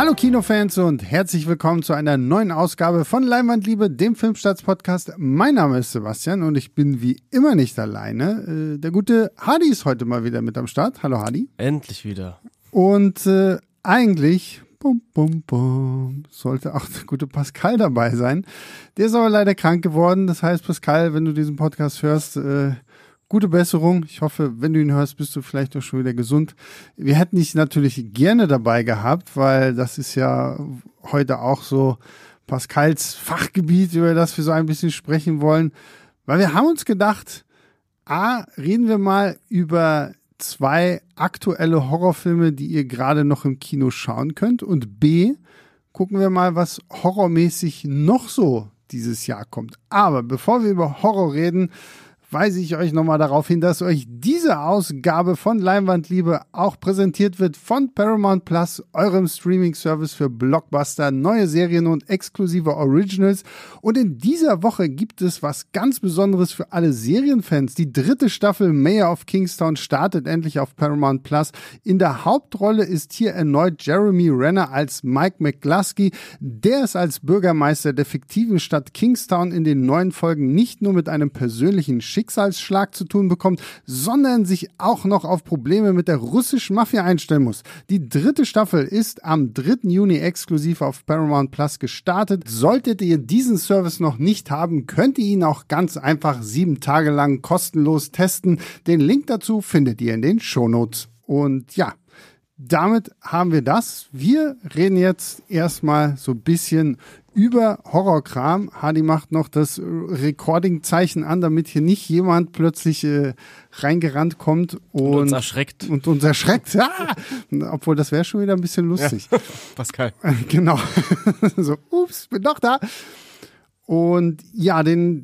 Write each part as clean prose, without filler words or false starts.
Hallo Kinofans und herzlich willkommen zu einer neuen Ausgabe von Leinwandliebe, dem Filmstarts-Podcast. Mein Name ist Sebastian und ich bin wie immer nicht alleine. Der gute Hadi ist heute mal wieder mit am Start. Hallo Hadi. Endlich wieder. Und eigentlich sollte auch der gute Pascal dabei sein. Der ist aber leider krank geworden. Das heißt, Pascal, wenn du diesen Podcast hörst, gute Besserung. Ich hoffe, wenn du ihn hörst, bist du vielleicht auch schon wieder gesund. Wir hätten dich natürlich gerne dabei gehabt, weil das ist ja heute auch so Pascals Fachgebiet, über das wir so ein bisschen sprechen wollen. Weil wir haben uns gedacht, reden wir mal über 2 aktuelle Horrorfilme, die ihr gerade noch im Kino schauen könnt. Und B, gucken wir mal, was horrormäßig noch so dieses Jahr kommt. Aber bevor wir über Horror reden, weise ich euch nochmal darauf hin, dass euch diese Ausgabe von Leinwandliebe auch präsentiert wird von Paramount Plus, eurem Streaming-Service für Blockbuster, neue Serien und exklusive Originals. Und in dieser Woche gibt es was ganz Besonderes für alle Serienfans. Die 3. Staffel Mayor of Kingstown startet endlich auf Paramount Plus. In der Hauptrolle ist hier erneut Jeremy Renner als Mike McGlusky. Der ist als Bürgermeister der fiktiven Stadt Kingstown in den neuen Folgen nicht nur mit einem persönlichen Schicksalsschlag zu tun bekommt, sondern sich auch noch auf Probleme mit der russischen Mafia einstellen muss. Die 3. Staffel ist am 3. Juni exklusiv auf Paramount Plus gestartet. Solltet ihr diesen Service noch nicht haben, könnt ihr ihn auch ganz einfach 7 Tage lang kostenlos testen. Den Link dazu findet ihr in den Shownotes. Und ja, damit haben wir das. Wir reden jetzt erstmal so ein bisschen über Horrorkram. Hadi macht noch das Recording-Zeichen an, damit hier nicht jemand plötzlich reingerannt kommt und uns erschreckt. Ja! Obwohl, das wäre schon wieder ein bisschen lustig. Ja. Pascal. Genau. So, ups, bin doch da. Und ja,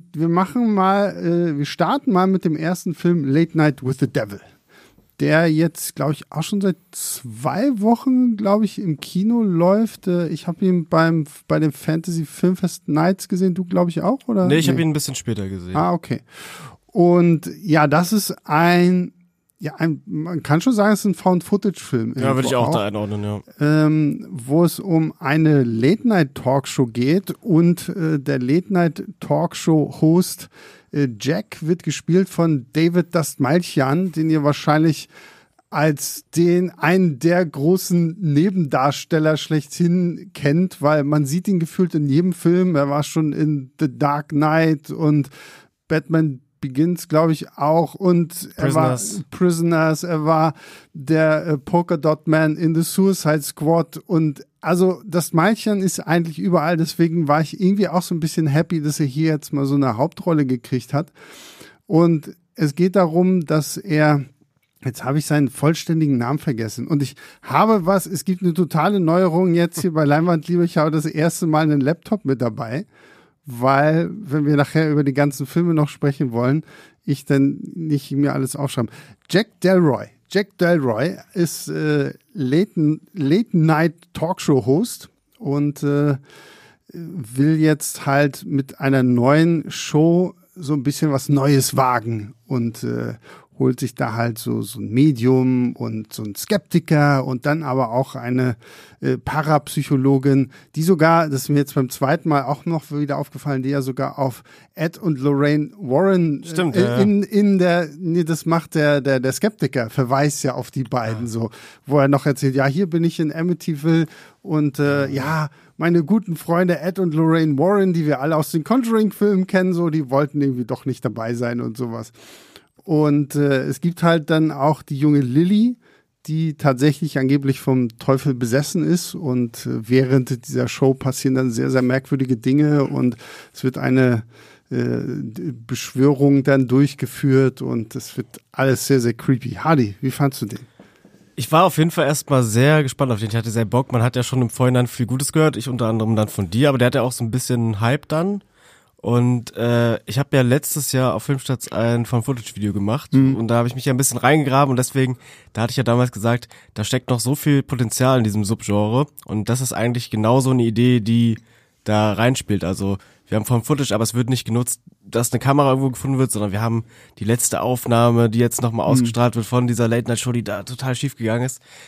wir starten mal mit dem ersten Film Late Night with the Devil, der jetzt, glaube ich, auch schon seit 2 Wochen, glaube ich, im Kino läuft. Ich habe ihn bei den Fantasy Filmfest Nights gesehen. Du, glaube ich, auch, oder? Nee, ich habe ihn ein bisschen später gesehen. Okay. Und ja, das ist man kann schon sagen, es ist ein Found-Footage-Film. Ja, würde ich auch da einordnen, ja. Wo es um eine Late-Night-Talkshow geht und der Late-Night-Talkshow-Host Jack wird gespielt von David Dastmalchian, den ihr wahrscheinlich als einen der großen Nebendarsteller schlechthin kennt, weil man sieht ihn gefühlt in jedem Film. Er war schon in The Dark Knight und Batman Begins, glaube ich, auch. Und er war Prisoners, er war der Polka Dot Man in The Suicide Squad. Und also das Mädchen ist eigentlich überall. Deswegen war ich irgendwie auch so ein bisschen happy, dass er hier jetzt mal so eine Hauptrolle gekriegt hat. Und es geht darum, dass jetzt habe ich seinen vollständigen Namen vergessen. Und es gibt eine totale Neuerung jetzt hier bei Leinwandliebe. Ich habe das erste Mal einen Laptop mit dabei, weil, wenn wir nachher über die ganzen Filme noch sprechen wollen, ich dann nicht mir alles aufschreiben. Jack Delroy ist Late-Night-Talkshow-Host und will jetzt halt mit einer neuen Show so ein bisschen was Neues wagen und holt sich da halt so ein Medium und so ein Skeptiker und dann aber auch eine Parapsychologin, die sogar, das ist mir jetzt beim zweiten Mal auch noch wieder aufgefallen, die ja sogar auf Ed und Lorraine Warren stimmt, das macht der Skeptiker, verweist ja auf die beiden so, wo er noch erzählt, ja, hier bin ich in Amityville und meine guten Freunde Ed und Lorraine Warren, die wir alle aus den Conjuring-Filmen kennen, so, die wollten irgendwie doch nicht dabei sein und sowas. Und es gibt halt dann auch die junge Lily, die tatsächlich angeblich vom Teufel besessen ist. Und während dieser Show passieren dann sehr, sehr merkwürdige Dinge und es wird eine Beschwörung dann durchgeführt und es wird alles sehr, sehr creepy. Hadi, wie fandst du den? Ich war auf jeden Fall erstmal sehr gespannt auf den. Ich hatte sehr Bock. Man hat ja schon im Vorhinein viel Gutes gehört. Ich unter anderem dann von dir, aber der hat ja auch so ein bisschen Hype dann. Und ich habe ja letztes Jahr auf Filmstarts ein Found-Footage-Video gemacht und da habe ich mich ja ein bisschen reingegraben und deswegen, da hatte ich ja damals gesagt, da steckt noch so viel Potenzial in diesem Subgenre und das ist eigentlich genau so eine Idee, die da reinspielt. Also wir haben Found-Footage, aber es wird nicht genutzt, dass eine Kamera irgendwo gefunden wird, sondern wir haben die letzte Aufnahme, die jetzt nochmal ausgestrahlt wird von dieser Late-Night-Show, die da total schief gegangen ist.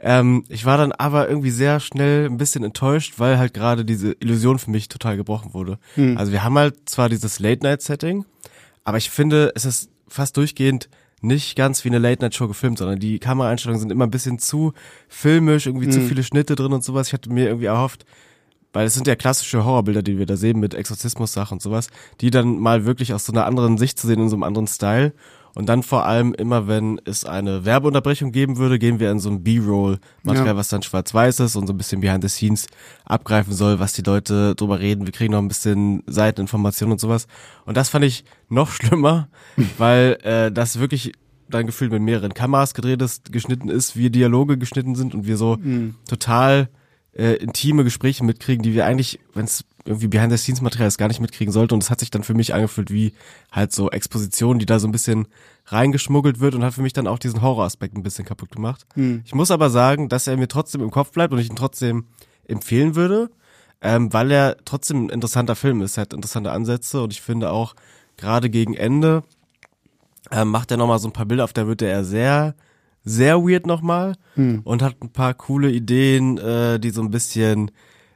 Ich war dann aber irgendwie sehr schnell ein bisschen enttäuscht, weil halt gerade diese Illusion für mich total gebrochen wurde. Also wir haben halt zwar dieses Late-Night-Setting, aber ich finde, es ist fast durchgehend nicht ganz wie eine Late-Night-Show gefilmt, sondern die Kameraeinstellungen sind immer ein bisschen zu filmisch, irgendwie zu viele Schnitte drin und sowas. Ich hatte mir irgendwie erhofft, weil es sind ja klassische Horrorbilder, die wir da sehen mit Exorzismus-Sachen und sowas, die dann mal wirklich aus so einer anderen Sicht zu sehen, in so einem anderen Style. Und dann vor allem immer, wenn es eine Werbeunterbrechung geben würde, gehen wir in so ein B-Roll-Material, was dann schwarz-weiß ist und so ein bisschen behind the scenes abgreifen soll, was die Leute drüber reden. Wir kriegen noch ein bisschen Seiteninformationen und sowas. Und das fand ich noch schlimmer, weil das wirklich dann gefühlt mit mehreren Kameras gedreht ist, geschnitten ist, wie Dialoge geschnitten sind und wir so total intime Gespräche mitkriegen, die wir eigentlich, wenn es irgendwie Behind-the-Scenes-Material ist, gar nicht mitkriegen sollte. Und es hat sich dann für mich angefühlt wie halt so Exposition, die da so ein bisschen reingeschmuggelt wird und hat für mich dann auch diesen Horroraspekt ein bisschen kaputt gemacht. Ich muss aber sagen, dass er mir trotzdem im Kopf bleibt und ich ihn trotzdem empfehlen würde, weil er trotzdem ein interessanter Film ist. Er hat interessante Ansätze und ich finde auch, gerade gegen Ende macht er nochmal so ein paar Bilder, auf der wird er sehr weird nochmal und hat ein paar coole Ideen, die so ein bisschen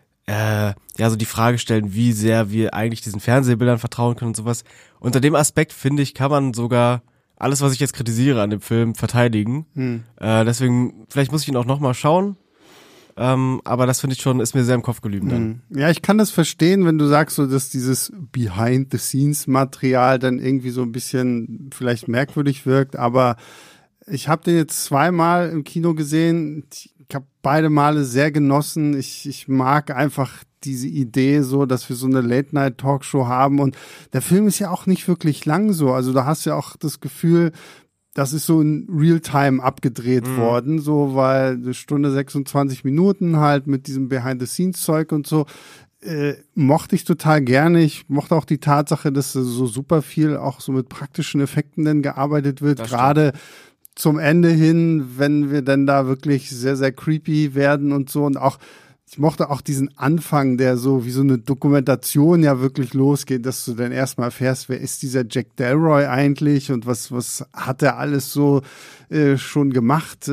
so die Frage stellen, wie sehr wir eigentlich diesen Fernsehbildern vertrauen können und sowas. Unter dem Aspekt, finde ich, kann man sogar alles, was ich jetzt kritisiere an dem Film, verteidigen. Deswegen, vielleicht muss ich ihn auch nochmal schauen. Aber das finde ich schon, ist mir sehr im Kopf geblieben dann. Ja, ich kann das verstehen, wenn du sagst, so dass dieses Behind-the-Scenes-Material dann irgendwie so ein bisschen vielleicht merkwürdig wirkt, aber ich habe den jetzt 2-mal im Kino gesehen. Ich habe beide Male sehr genossen. Ich mag einfach diese Idee so, dass wir so eine Late-Night-Talkshow haben. Und der Film ist ja auch nicht wirklich lang so. Also da hast du ja auch das Gefühl, das ist so in Realtime abgedreht worden, so, weil eine Stunde 26 Minuten halt mit diesem Behind-the-Scenes-Zeug und so. Mochte ich total gerne. Ich mochte auch die Tatsache, dass so super viel auch so mit praktischen Effekten dann gearbeitet wird. Gerade zum Ende hin, wenn wir dann da wirklich sehr, sehr creepy werden und so. Und auch, ich mochte auch diesen Anfang, der so wie so eine Dokumentation ja wirklich losgeht, dass du dann erstmal erfährst, wer ist dieser Jack Delroy eigentlich und was hat er alles so schon gemacht.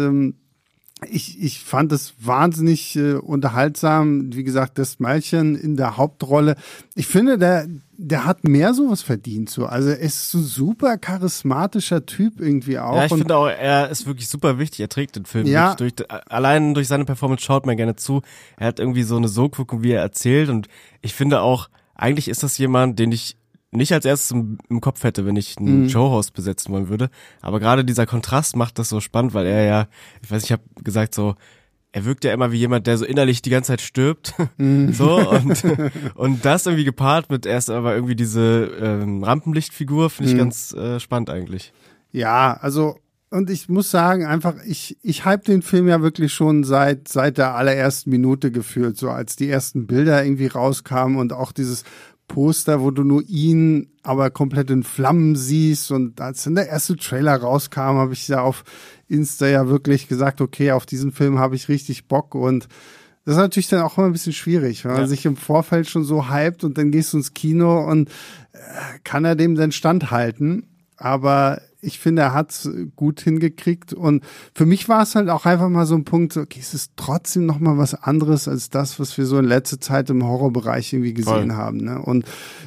Ich fand es wahnsinnig unterhaltsam. Wie gesagt, das Mädchen in der Hauptrolle. Ich finde, der hat mehr sowas verdient. So. Also er ist so ein super charismatischer Typ irgendwie auch. Ja, ich finde auch, er ist wirklich super wichtig. Er trägt den Film allein durch seine Performance schaut man gerne zu. Er hat irgendwie so eine Sogwirkung, wie er erzählt. Und ich finde auch, eigentlich ist das jemand, den ich nicht als erstes im Kopf hätte, wenn ich einen Showhost besetzen wollen würde. Aber gerade dieser Kontrast macht das so spannend, weil er ja, ich weiß, ich habe gesagt so, er wirkt ja immer wie jemand, der so innerlich die ganze Zeit stirbt. So und das irgendwie gepaart mit erst aber irgendwie diese Rampenlichtfigur finde ich ganz spannend eigentlich. Ja, also und ich muss sagen, einfach, ich hype den Film ja wirklich schon seit der allerersten Minute gefühlt, so als die ersten Bilder irgendwie rauskamen und auch dieses Poster, wo du nur ihn aber komplett in Flammen siehst und als dann der erste Trailer rauskam, habe ich ja auf Insta ja wirklich gesagt, okay, auf diesen Film habe ich richtig Bock und das ist natürlich dann auch immer ein bisschen schwierig, wenn man sich im Vorfeld schon so hypt und dann gehst du ins Kino und kann er dem denn standhalten, aber ich finde, er hat's gut hingekriegt und für mich war es halt auch einfach mal so ein Punkt, okay, es ist trotzdem noch mal was anderes als das, was wir so in letzter Zeit im Horrorbereich irgendwie gesehen haben. Ne? Und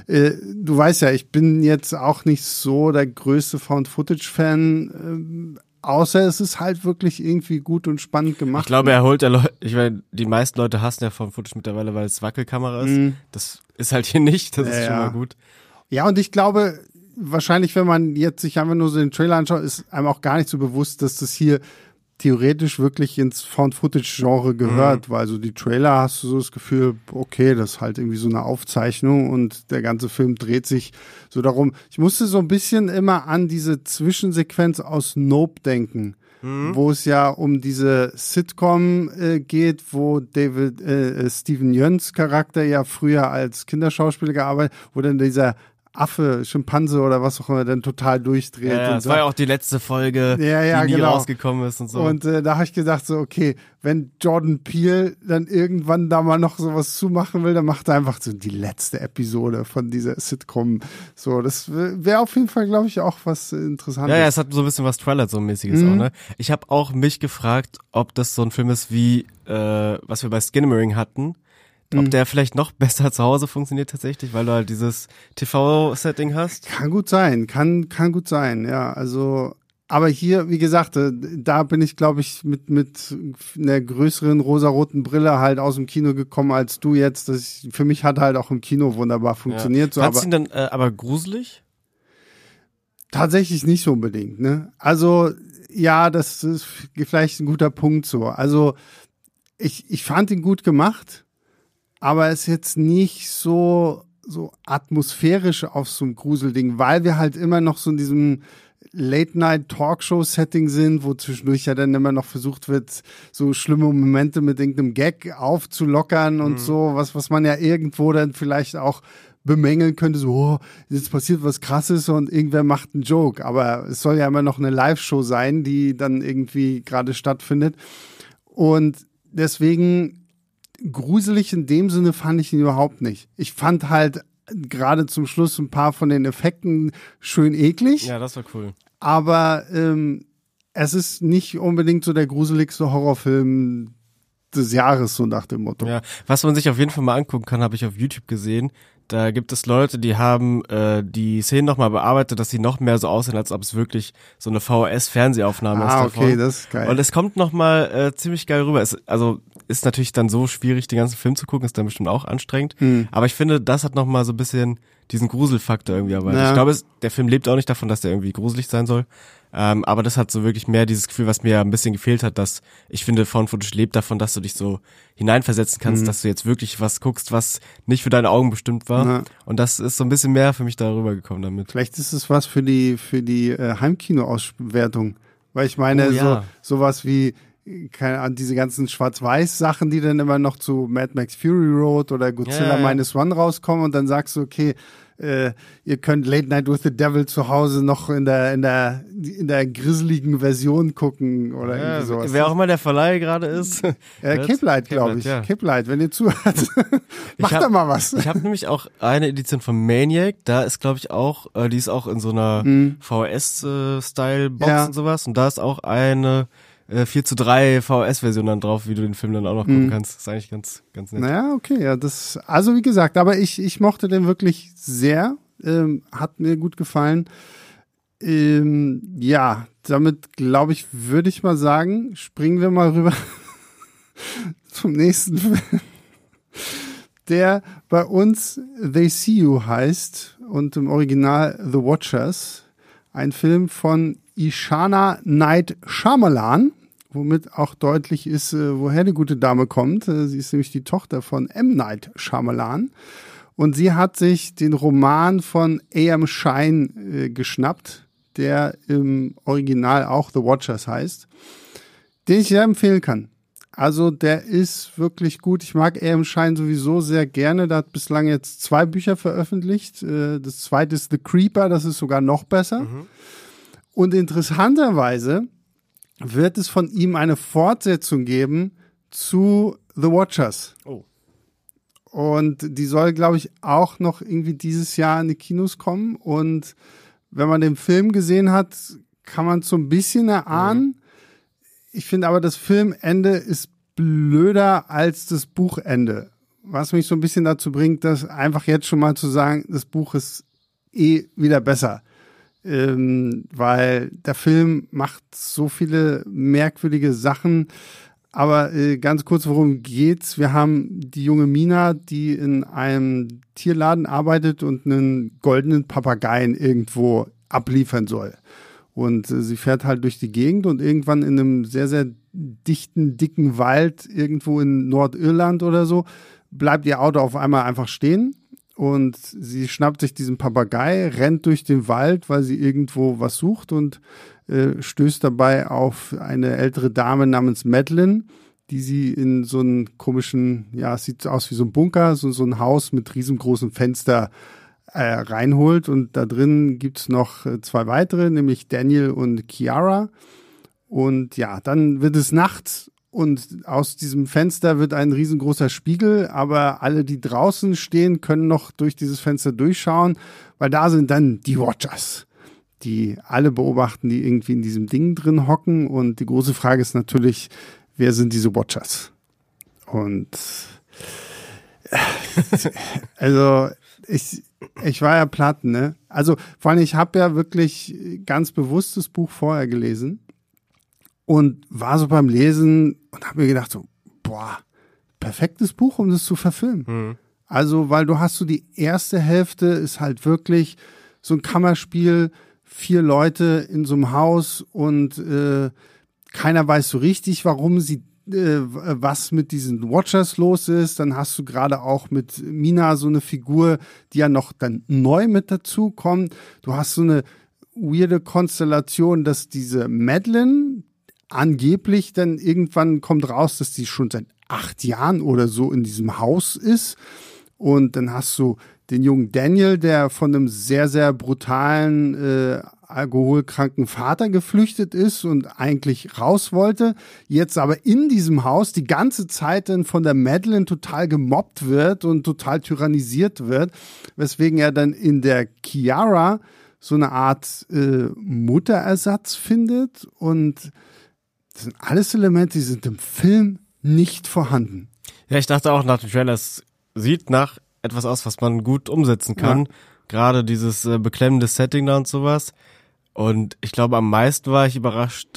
du weißt ja, ich bin jetzt auch nicht so der größte Found-Footage-Fan, außer es ist halt wirklich irgendwie gut und spannend gemacht. Ich glaube, er holt ich meine, die meisten Leute hassen ja Found-Footage mittlerweile, weil es Wackelkamera ist. Das ist halt hier nicht, das ist schon mal gut. Ja, und ich glaube, wahrscheinlich, wenn man jetzt sich einfach nur so den Trailer anschaut, ist einem auch gar nicht so bewusst, dass das hier theoretisch wirklich ins Found-Footage-Genre gehört, weil so die Trailer hast du so das Gefühl, okay, das ist halt irgendwie so eine Aufzeichnung und der ganze Film dreht sich so darum. Ich musste so ein bisschen immer an diese Zwischensequenz aus Nope denken, wo es ja um diese Sitcom geht, wo Steven Yeun's Charakter ja früher als Kinderschauspieler gearbeitet, wo dann dieser Affe, Schimpanse oder was auch immer dann total durchdreht. Ja, das war ja auch die letzte Folge, die nie rausgekommen ist und so. Und da habe ich gedacht so, okay, wenn Jordan Peele dann irgendwann da mal noch sowas zumachen will, dann macht er einfach so die letzte Episode von dieser Sitcom. So, das wäre auf jeden Fall, glaube ich, auch was Interessantes. Ja, es hat so ein bisschen was Twilight so mäßiges auch, ne? Ich habe auch mich gefragt, ob das so ein Film ist wie, was wir bei Skinamarink hatten. Ob der vielleicht noch besser zu Hause funktioniert tatsächlich, weil du halt dieses TV-Setting hast. Kann gut sein, kann gut sein, ja. Also, aber hier, wie gesagt, da bin ich, glaube ich, mit einer größeren rosaroten Brille halt aus dem Kino gekommen als du jetzt. Für mich hat halt auch im Kino wunderbar funktioniert. Ja. Fandst du ihn dann aber gruselig? Tatsächlich nicht so unbedingt, ne? Also, ja, das ist vielleicht ein guter Punkt so. Also, ich fand ihn gut gemacht. Aber es ist jetzt nicht so atmosphärisch auf so einem Gruselding, weil wir halt immer noch so in diesem Late-Night-Talkshow-Setting sind, wo zwischendurch ja dann immer noch versucht wird, so schlimme Momente mit irgendeinem Gag aufzulockern und so, was man ja irgendwo dann vielleicht auch bemängeln könnte, so, oh, jetzt passiert was Krasses und irgendwer macht einen Joke. Aber es soll ja immer noch eine Live-Show sein, die dann irgendwie gerade stattfindet. Und deswegen gruselig in dem Sinne fand ich ihn überhaupt nicht. Ich fand halt gerade zum Schluss ein paar von den Effekten schön eklig. Ja, das war cool. Aber es ist nicht unbedingt so der gruseligste Horrorfilm des Jahres, so nach dem Motto. Ja, was man sich auf jeden Fall mal angucken kann, habe ich auf YouTube gesehen. Da gibt es Leute, die haben die Szenen nochmal bearbeitet, dass sie noch mehr so aussehen, als ob es wirklich so eine VHS-Fernsehaufnahme ist davon. Okay, das ist geil. Und es kommt nochmal ziemlich geil rüber. Also ist natürlich dann so schwierig, den ganzen Film zu gucken, ist dann bestimmt auch anstrengend. Aber ich finde, das hat nochmal so ein bisschen diesen Gruselfaktor irgendwie erweitert. Ja. Ich glaube, der Film lebt auch nicht davon, dass der irgendwie gruselig sein soll. Aber das hat so wirklich mehr dieses Gefühl, was mir ein bisschen gefehlt hat, dass ich finde, Found Footage lebt davon, dass du dich so hineinversetzen kannst, dass du jetzt wirklich was guckst, was nicht für deine Augen bestimmt war. Ja. Und das ist so ein bisschen mehr für mich darüber gekommen damit. Vielleicht ist es was für die Heimkino-Auswertung. Weil ich meine, Oh, ja. sowas wie keine Ahnung, diese ganzen Schwarz-Weiß-Sachen, die dann immer noch zu Mad Max Fury Road oder Godzilla Minus One rauskommen und dann sagst du, okay, ihr könnt Late Night with the Devil zu Hause noch in der grisseligen Version gucken oder irgendwie sowas. Wer auch immer der Verleih gerade ist. Kiplight, glaube ich. Ja. Kiplight, wenn ihr zuhört. Macht da mal was. Ich habe nämlich auch eine Edition von Maniac, da ist glaube ich auch, die ist auch in so einer VHS-Style-Box und sowas und da ist auch eine 4:3 VHS-Version dann drauf, wie du den Film dann auch noch gucken kannst. Das ist eigentlich ganz nett. Naja, okay, ja, also wie gesagt, aber ich mochte den wirklich sehr, hat mir gut gefallen. Ja, damit glaube ich, würde ich mal sagen, springen wir mal rüber zum nächsten Film, der bei uns They See You heißt und im Original The Watchers. Ein Film von Ishana Night Shyamalan, womit auch deutlich ist, woher die gute Dame kommt. Sie ist nämlich die Tochter von M. Night Shyamalan. Und sie hat sich den Roman von A.M. Shine geschnappt, der im Original auch The Watchers heißt, den ich sehr empfehlen kann. Also der ist wirklich gut. Ich mag A.M. Shine sowieso sehr gerne. Der hat bislang jetzt 2 Bücher veröffentlicht. Das zweite ist The Creeper, das ist sogar noch besser. Und interessanterweise wird es von ihm eine Fortsetzung geben zu The Watchers. Oh. Und die soll, glaube ich, auch noch irgendwie dieses Jahr in die Kinos kommen. Und wenn man den Film gesehen hat, kann man so ein bisschen erahnen. Ich finde aber, das Filmende ist blöder als das Buchende. Was mich so ein bisschen dazu bringt, das einfach jetzt schon mal zu sagen, das Buch ist wieder besser. Weil der Film macht so viele merkwürdige Sachen. Aber ganz kurz, worum geht's? Wir haben die junge Mina, die in einem Tierladen arbeitet und einen goldenen Papageien irgendwo abliefern soll. Und sie fährt halt durch die Gegend und irgendwann in einem sehr, sehr dicken Wald irgendwo in Nordirland oder so bleibt ihr Auto auf einmal einfach stehen. Und sie schnappt sich diesen Papagei, rennt durch den Wald, weil sie irgendwo was sucht und stößt dabei auf eine ältere Dame namens Madeline, die sie in so einen komischen, ja, es sieht aus wie so ein Bunker, so ein Haus mit riesengroßem Fenster reinholt. Und da drin gibt's noch 2 weitere, nämlich Daniel und Kiara. Und ja, dann wird es nachts und aus diesem Fenster wird ein riesengroßer Spiegel, aber alle, die draußen stehen, können noch durch dieses Fenster durchschauen, weil da sind dann die Watchers, die alle beobachten, die irgendwie in diesem Ding drin hocken. Und die große Frage ist natürlich, wer sind diese Watchers? Und also ich war ja platt, ne? Also vor allem, ich habe ja wirklich ganz bewusst das Buch vorher gelesen und war so beim Lesen und habe mir gedacht so, boah, perfektes Buch, um das zu verfilmen. Also, weil du hast so die erste Hälfte ist halt wirklich so ein Kammerspiel, 4 Leute in so einem Haus und keiner weiß so richtig, warum sie was mit diesen Watchers los ist. Dann hast du gerade auch mit Mina so eine Figur, die ja noch dann neu mit dazu kommt. Du hast so eine weirde Konstellation, dass diese Madeline angeblich dann irgendwann kommt raus, dass die schon seit 8 Jahren oder so in diesem Haus ist. Und dann hast du den jungen Daniel, der von einem sehr, sehr brutalen, alkoholkranken Vater geflüchtet ist und eigentlich raus wollte, jetzt aber in diesem Haus die ganze Zeit dann von der Madeline total gemobbt wird und total tyrannisiert wird, weswegen er dann in der Kiara so eine Art Mutterersatz findet. Und das sind alles Elemente, die sind im Film nicht vorhanden. Ja, ich dachte auch nach dem Trailer, es sieht nach etwas aus, was man gut umsetzen kann. Ja. Gerade dieses beklemmende Setting da und sowas. Und ich glaube, am meisten war ich überrascht,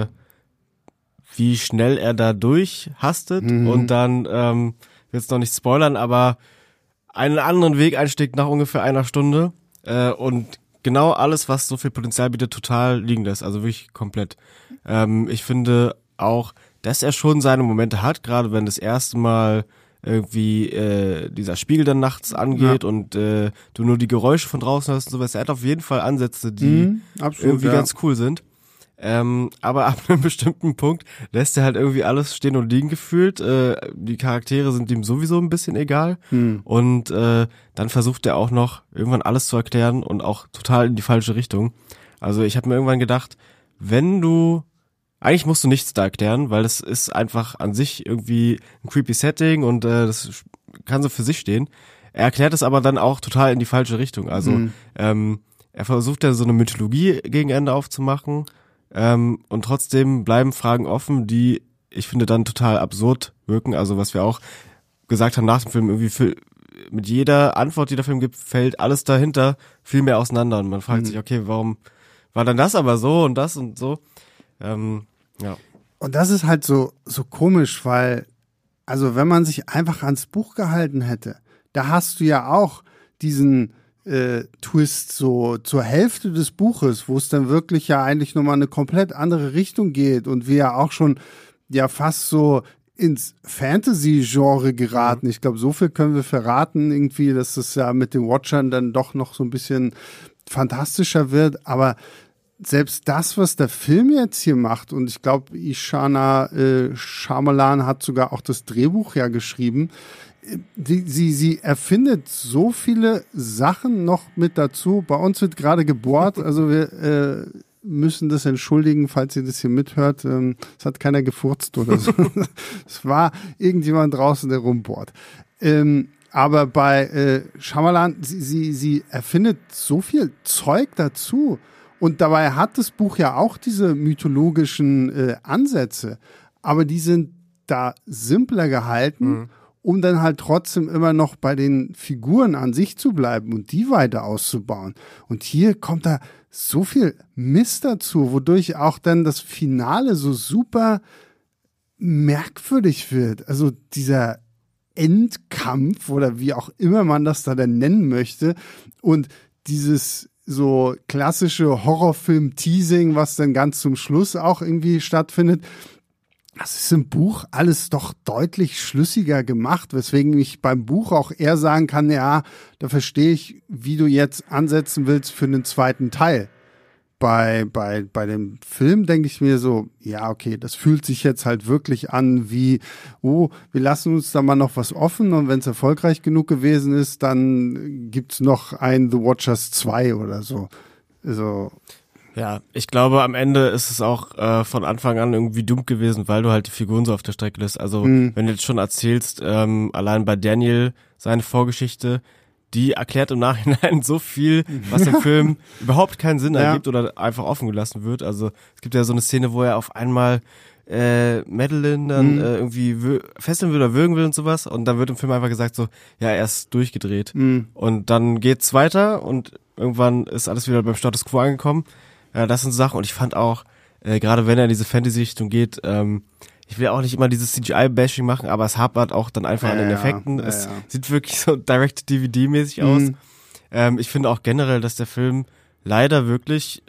wie schnell er da durchhastet. Und dann, will es noch nicht spoilern, aber einen anderen Weg einschlägt nach ungefähr 1 Stunde. Und genau alles, was so viel Potenzial bietet, total liegen lässt. Also wirklich komplett. Ich finde auch, dass er schon seine Momente hat, gerade wenn das erste Mal irgendwie dieser Spiegel dann nachts angeht und du nur die Geräusche von draußen hörst und sowas. Er hat auf jeden Fall Ansätze, die absolut, irgendwie ganz cool sind. Aber ab einem bestimmten Punkt lässt er halt irgendwie alles stehen und liegen gefühlt. Die Charaktere sind ihm sowieso ein bisschen egal. Und dann versucht er auch noch irgendwann alles zu erklären und auch total in die falsche Richtung. Also ich habe mir irgendwann gedacht, eigentlich musst du nichts da erklären, weil das ist einfach an sich irgendwie ein creepy Setting und das kann so für sich stehen. Er erklärt es aber dann auch total in die falsche Richtung. Also er versucht ja so eine Mythologie gegen Ende aufzumachen und trotzdem bleiben Fragen offen, die ich finde dann total absurd wirken. Also was wir auch gesagt haben nach dem Film, irgendwie mit jeder Antwort, die der Film gibt, fällt alles dahinter viel mehr auseinander und man fragt sich, okay, warum war dann das aber so und das und so? Ja. Und das ist halt so komisch, weil, also wenn man sich einfach ans Buch gehalten hätte, da hast du ja auch diesen Twist so zur Hälfte des Buches, wo es dann wirklich ja eigentlich nochmal eine komplett andere Richtung geht und wir ja auch schon ja fast so ins Fantasy-Genre geraten. Ich glaube, so viel können wir verraten irgendwie, dass es ja mit den Watchern dann doch noch so ein bisschen fantastischer wird, aber selbst das, was der Film jetzt hier macht, und ich glaube, Ishana Shyamalan hat sogar auch das Drehbuch ja geschrieben, sie erfindet so viele Sachen noch mit dazu. Bei uns wird gerade gebohrt, also wir müssen das entschuldigen, falls ihr das hier mithört. Es hat keiner gefurzt oder so. Es war irgendjemand draußen, der rumbohrt. Aber bei Shyamalan, sie erfindet so viel Zeug dazu. Und dabei hat das Buch ja auch diese mythologischen Ansätze, aber die sind da simpler gehalten, um dann halt trotzdem immer noch bei den Figuren an sich zu bleiben und die weiter auszubauen. Und hier kommt da so viel Mist dazu, wodurch auch dann das Finale so super merkwürdig wird. Also dieser Endkampf oder wie auch immer man das da denn nennen möchte und dieses so klassische Horrorfilm-Teasing, was dann ganz zum Schluss auch irgendwie stattfindet. Das ist im Buch alles doch deutlich schlüssiger gemacht, weswegen ich beim Buch auch eher sagen kann, ja, da verstehe ich, wie du jetzt ansetzen willst für einen zweiten Teil. bei dem Film denke ich mir so, ja, okay, das fühlt sich jetzt halt wirklich an wie, oh, wir lassen uns da mal noch was offen und wenn es erfolgreich genug gewesen ist, dann gibt's noch ein The Watchers 2 oder so. Also, ja, ich glaube, am Ende ist es auch von Anfang an irgendwie dumm gewesen, weil du halt die Figuren so auf der Strecke lässt. Also, wenn du jetzt schon erzählst, allein bei Daniel seine Vorgeschichte, die erklärt im Nachhinein so viel, was im Film überhaupt keinen Sinn ergibt oder einfach offen gelassen wird. Also es gibt ja so eine Szene, wo er auf einmal Madeline dann irgendwie fesseln will oder würgen will und sowas und dann wird im Film einfach gesagt so, ja, er ist durchgedreht. Und dann geht's weiter und irgendwann ist alles wieder beim Status Quo angekommen. Ja, das sind Sachen und ich fand auch, gerade wenn er in diese Fantasy-Richtung geht, ich will auch nicht immer dieses CGI-Bashing machen, aber es hapert auch dann einfach an den Effekten. Es sieht wirklich so Direct-DVD-mäßig aus. Ich finde auch generell, dass der Film leider wirklich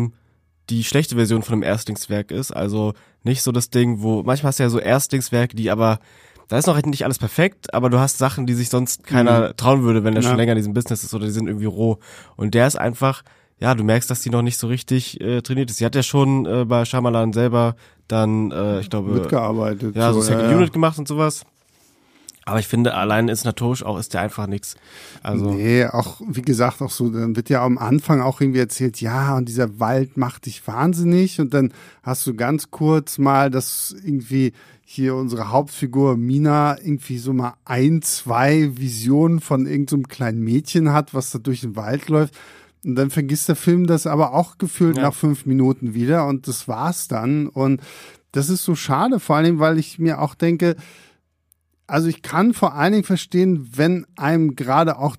die schlechte Version von einem Erstlingswerk ist. Also nicht so das Ding, wo manchmal hast du ja so Erstlingswerke, die aber da ist noch nicht alles perfekt, aber du hast Sachen, die sich sonst keiner trauen würde, wenn der schon länger in diesem Business ist oder die sind irgendwie roh. Und der ist einfach, ja, du merkst, dass die noch nicht so richtig trainiert ist. Sie hat ja schon bei Shyamalan selber dann, ich glaube, mitgearbeitet. Ja, so Second Unit gemacht und sowas. Aber ich finde, allein inszenatorisch auch ist der einfach nix. Also nee, auch, wie gesagt, auch so, dann wird ja am Anfang auch irgendwie erzählt, ja, und dieser Wald macht dich wahnsinnig und dann hast du ganz kurz mal, dass irgendwie hier unsere Hauptfigur Mina irgendwie so mal 1-2 Visionen von irgendeinem kleinen Mädchen hat, was da durch den Wald läuft. Und dann vergisst der Film das aber auch gefühlt nach 5 Minuten wieder und das war's dann. Und das ist so schade, vor allen Dingen, weil ich mir auch denke, also ich kann vor allen Dingen verstehen, wenn einem gerade auch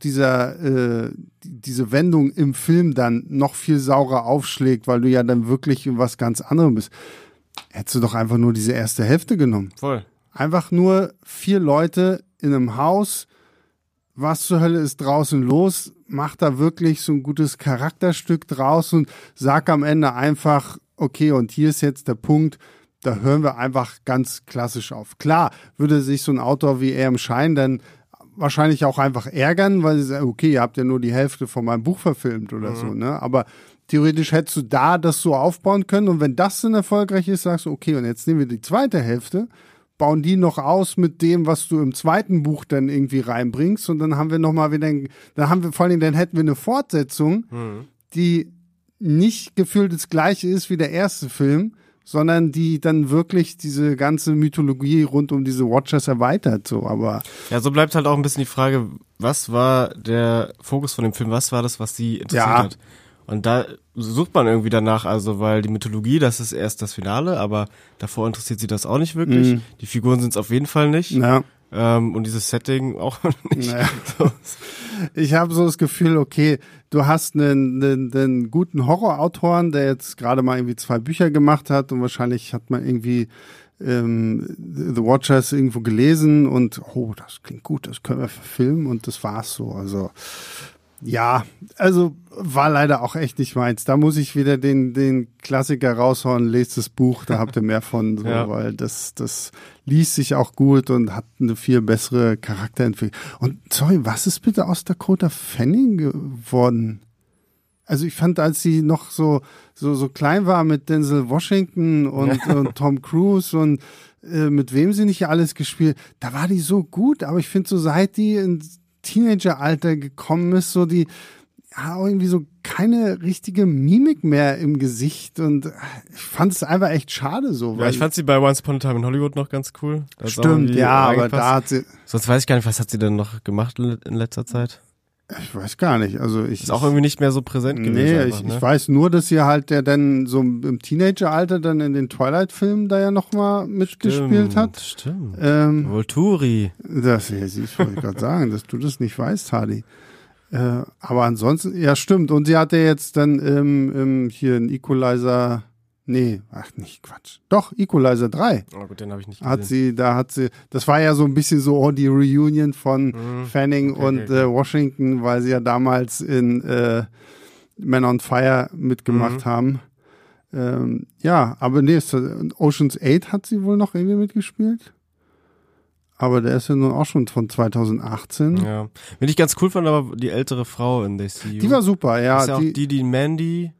diese Wendung im Film dann noch viel saurer aufschlägt, weil du ja dann wirklich in was ganz anderem bist. Hättest du doch einfach nur diese erste Hälfte genommen. Voll. Einfach nur 4 Leute in einem Haus. Was zur Hölle ist draußen los? Mach da wirklich so ein gutes Charakterstück draus und sag am Ende einfach, okay, und hier ist jetzt der Punkt, da hören wir einfach ganz klassisch auf. Klar, würde sich so ein Autor wie R.M. Schein dann wahrscheinlich auch einfach ärgern, weil sie sagen, okay, ihr habt ja nur die Hälfte von meinem Buch verfilmt oder so, ne? Aber theoretisch hättest du da das so aufbauen können und wenn das dann erfolgreich ist, sagst du, okay, und jetzt nehmen wir die zweite Hälfte, bauen die noch aus mit dem, was du im zweiten Buch dann irgendwie reinbringst und dann haben wir nochmal wieder, dann haben wir vor allem, dann hätten wir eine Fortsetzung, die nicht gefühlt das gleiche ist wie der erste Film, sondern die dann wirklich diese ganze Mythologie rund um diese Watchers erweitert, so, aber. Ja, so bleibt halt auch ein bisschen die Frage, was war der Fokus von dem Film, was war das, was sie interessiert hat? Und da sucht man irgendwie danach, also weil die Mythologie, das ist erst das Finale, aber davor interessiert sie das auch nicht wirklich. Die Figuren sind es auf jeden Fall nicht. Ja. Und dieses Setting auch nicht. Naja. Ich habe so das Gefühl, okay, du hast einen guten Horrorautoren, der jetzt gerade mal irgendwie 2 Bücher gemacht hat und wahrscheinlich hat man irgendwie The Watchers irgendwo gelesen und oh, das klingt gut, das können wir verfilmen und das war's so. Also ja, also war leider auch echt nicht meins. Da muss ich wieder den Klassiker raushauen, lest das Buch, da habt ihr mehr von, so, weil das liest sich auch gut und hat eine viel bessere Charakterentwicklung. Und sorry, was ist bitte aus Dakota Fanning geworden? Also ich fand, als sie noch so klein war mit Denzel Washington und Tom Cruise und mit wem sie nicht alles gespielt, da war die so gut, aber ich finde so, seit die ins Teenageralter gekommen ist, so die, ja, irgendwie so keine richtige Mimik mehr im Gesicht und ich fand es einfach echt schade so. Ja, ich fand sie bei Once Upon a Time in Hollywood noch ganz cool. Stimmt, ja, aber da hat sie... Sonst weiß ich gar nicht, was hat sie denn noch gemacht in letzter Zeit? Ich weiß gar nicht, also ich... Ist auch irgendwie nicht mehr so präsent gewesen. Nee, einfach, ich weiß nur, dass sie halt der dann so im Teenageralter dann in den Twilight-Filmen da ja nochmal mitgespielt hat. Stimmt. Volturi. Das wollte ich gerade sagen, dass du das nicht weißt, Hardy. Aber ansonsten, ja stimmt. Und sie hatte jetzt dann hier einen Equalizer, nicht Quatsch. Doch, Equalizer 3. Oh gut, den habe ich nicht gesehen. Hat sie, das war ja so ein bisschen so die Reunion von Fanning und Washington, weil sie ja damals in Man on Fire mitgemacht haben. Ja, aber nee, Ocean's 8 hat sie wohl noch irgendwie mitgespielt. Aber der ist ja nun auch schon von 2018. Ja. Wenn ich ganz cool fand, aber die ältere Frau in The See You. Die war super, ja. Ist ja auch die Mandy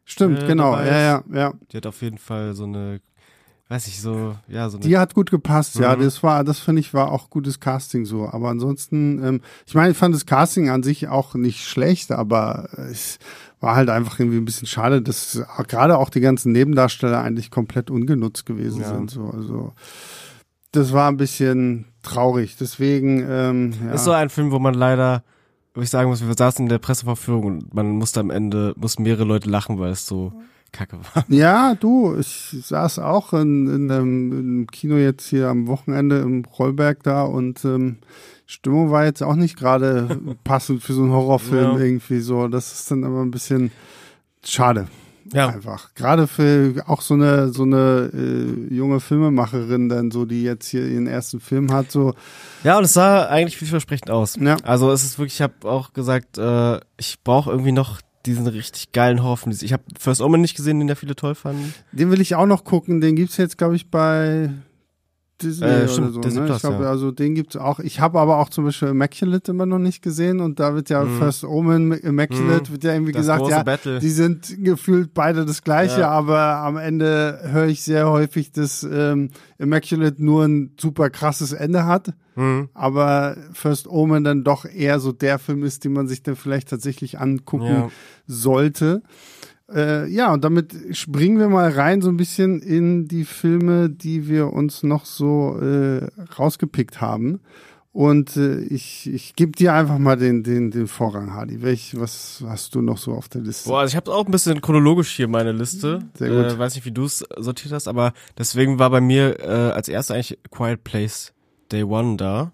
Stimmt, genau, dabei ist. ja. Die hat auf jeden Fall so eine, weiß ich, so eine. Die hat gut gepasst, ja. Das finde ich, war auch gutes Casting so. Aber ansonsten, ich meine, ich fand das Casting an sich auch nicht schlecht, aber es war halt einfach irgendwie ein bisschen schade, dass gerade auch die ganzen Nebendarsteller eigentlich komplett ungenutzt gewesen sind. So. Also das war ein bisschen traurig. Deswegen, ja. Ist so ein Film, wo man leider, wo ich sagen muss, wir saßen in der Pressevorführung und man musste am Ende, mussten mehrere Leute lachen, weil es so kacke war. Ja, du, ich saß auch im Kino jetzt hier am Wochenende im Rollberg da und Stimmung war jetzt auch nicht gerade passend für so einen Horrorfilm irgendwie so. Das ist dann aber ein bisschen schade. Ja. Einfach. Gerade für auch so eine junge Filmemacherin dann so, die jetzt hier ihren ersten Film hat, so. Ja, und es sah eigentlich vielversprechend aus. Ja. Also es ist wirklich, ich habe auch gesagt, ich brauche irgendwie noch diesen richtig geilen Horrorfilm. Ich habe First Omen nicht gesehen, den ja viele toll fanden. Den will ich auch noch gucken. Den gibt's jetzt, glaube ich, bei Disney stimmt, oder so. Disney Ne? Plus, Ich glaube, ja. also den gibt's auch. Ich habe aber auch zum Beispiel Immaculate immer noch nicht gesehen und da wird ja First Omen, Immaculate wird ja irgendwie Das gesagt, große ja, Battle. die sind gefühlt beide das Gleiche, aber am Ende höre ich sehr häufig, dass Immaculate nur ein super krasses Ende hat. Aber First Omen dann doch eher so der Film ist, den man sich dann vielleicht tatsächlich angucken sollte. Ja, und damit springen wir mal rein so ein bisschen in die Filme, die wir uns noch so rausgepickt haben. Und ich gebe dir einfach mal den Vorrang, Hardy. Was hast du noch so auf der Liste? Boah, also ich habe auch ein bisschen chronologisch hier meine Liste. Sehr gut. Weiß nicht, wie du es sortiert hast, aber deswegen war bei mir als erstes eigentlich Quiet Place Day One da.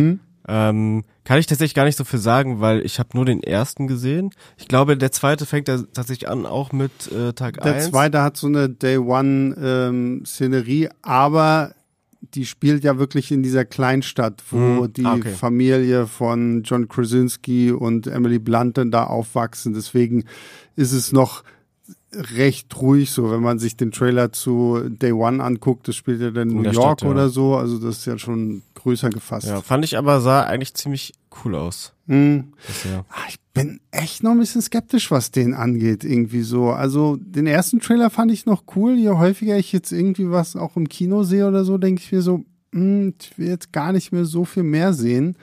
Kann ich tatsächlich gar nicht so viel sagen, weil ich habe nur den ersten gesehen. Ich glaube, der zweite fängt ja tatsächlich an, auch mit Tag 1. Der zweite hat so eine Day One Szenerie, aber die spielt ja wirklich in dieser Kleinstadt, wo die Familie von John Krasinski und Emily Blunt dann da aufwachsen. Deswegen ist es noch recht ruhig so, wenn man sich den Trailer zu Day One anguckt, das spielt ja dann in New York Stadt, oder so, also das ist ja schon größer gefasst. Ja, fand ich aber, sah eigentlich ziemlich cool aus. Ich bin echt noch ein bisschen skeptisch, was den angeht, irgendwie so. Also den ersten Trailer fand ich noch cool, je häufiger ich jetzt irgendwie was auch im Kino sehe oder so, denke ich mir so, ich will jetzt gar nicht mehr so viel mehr sehen.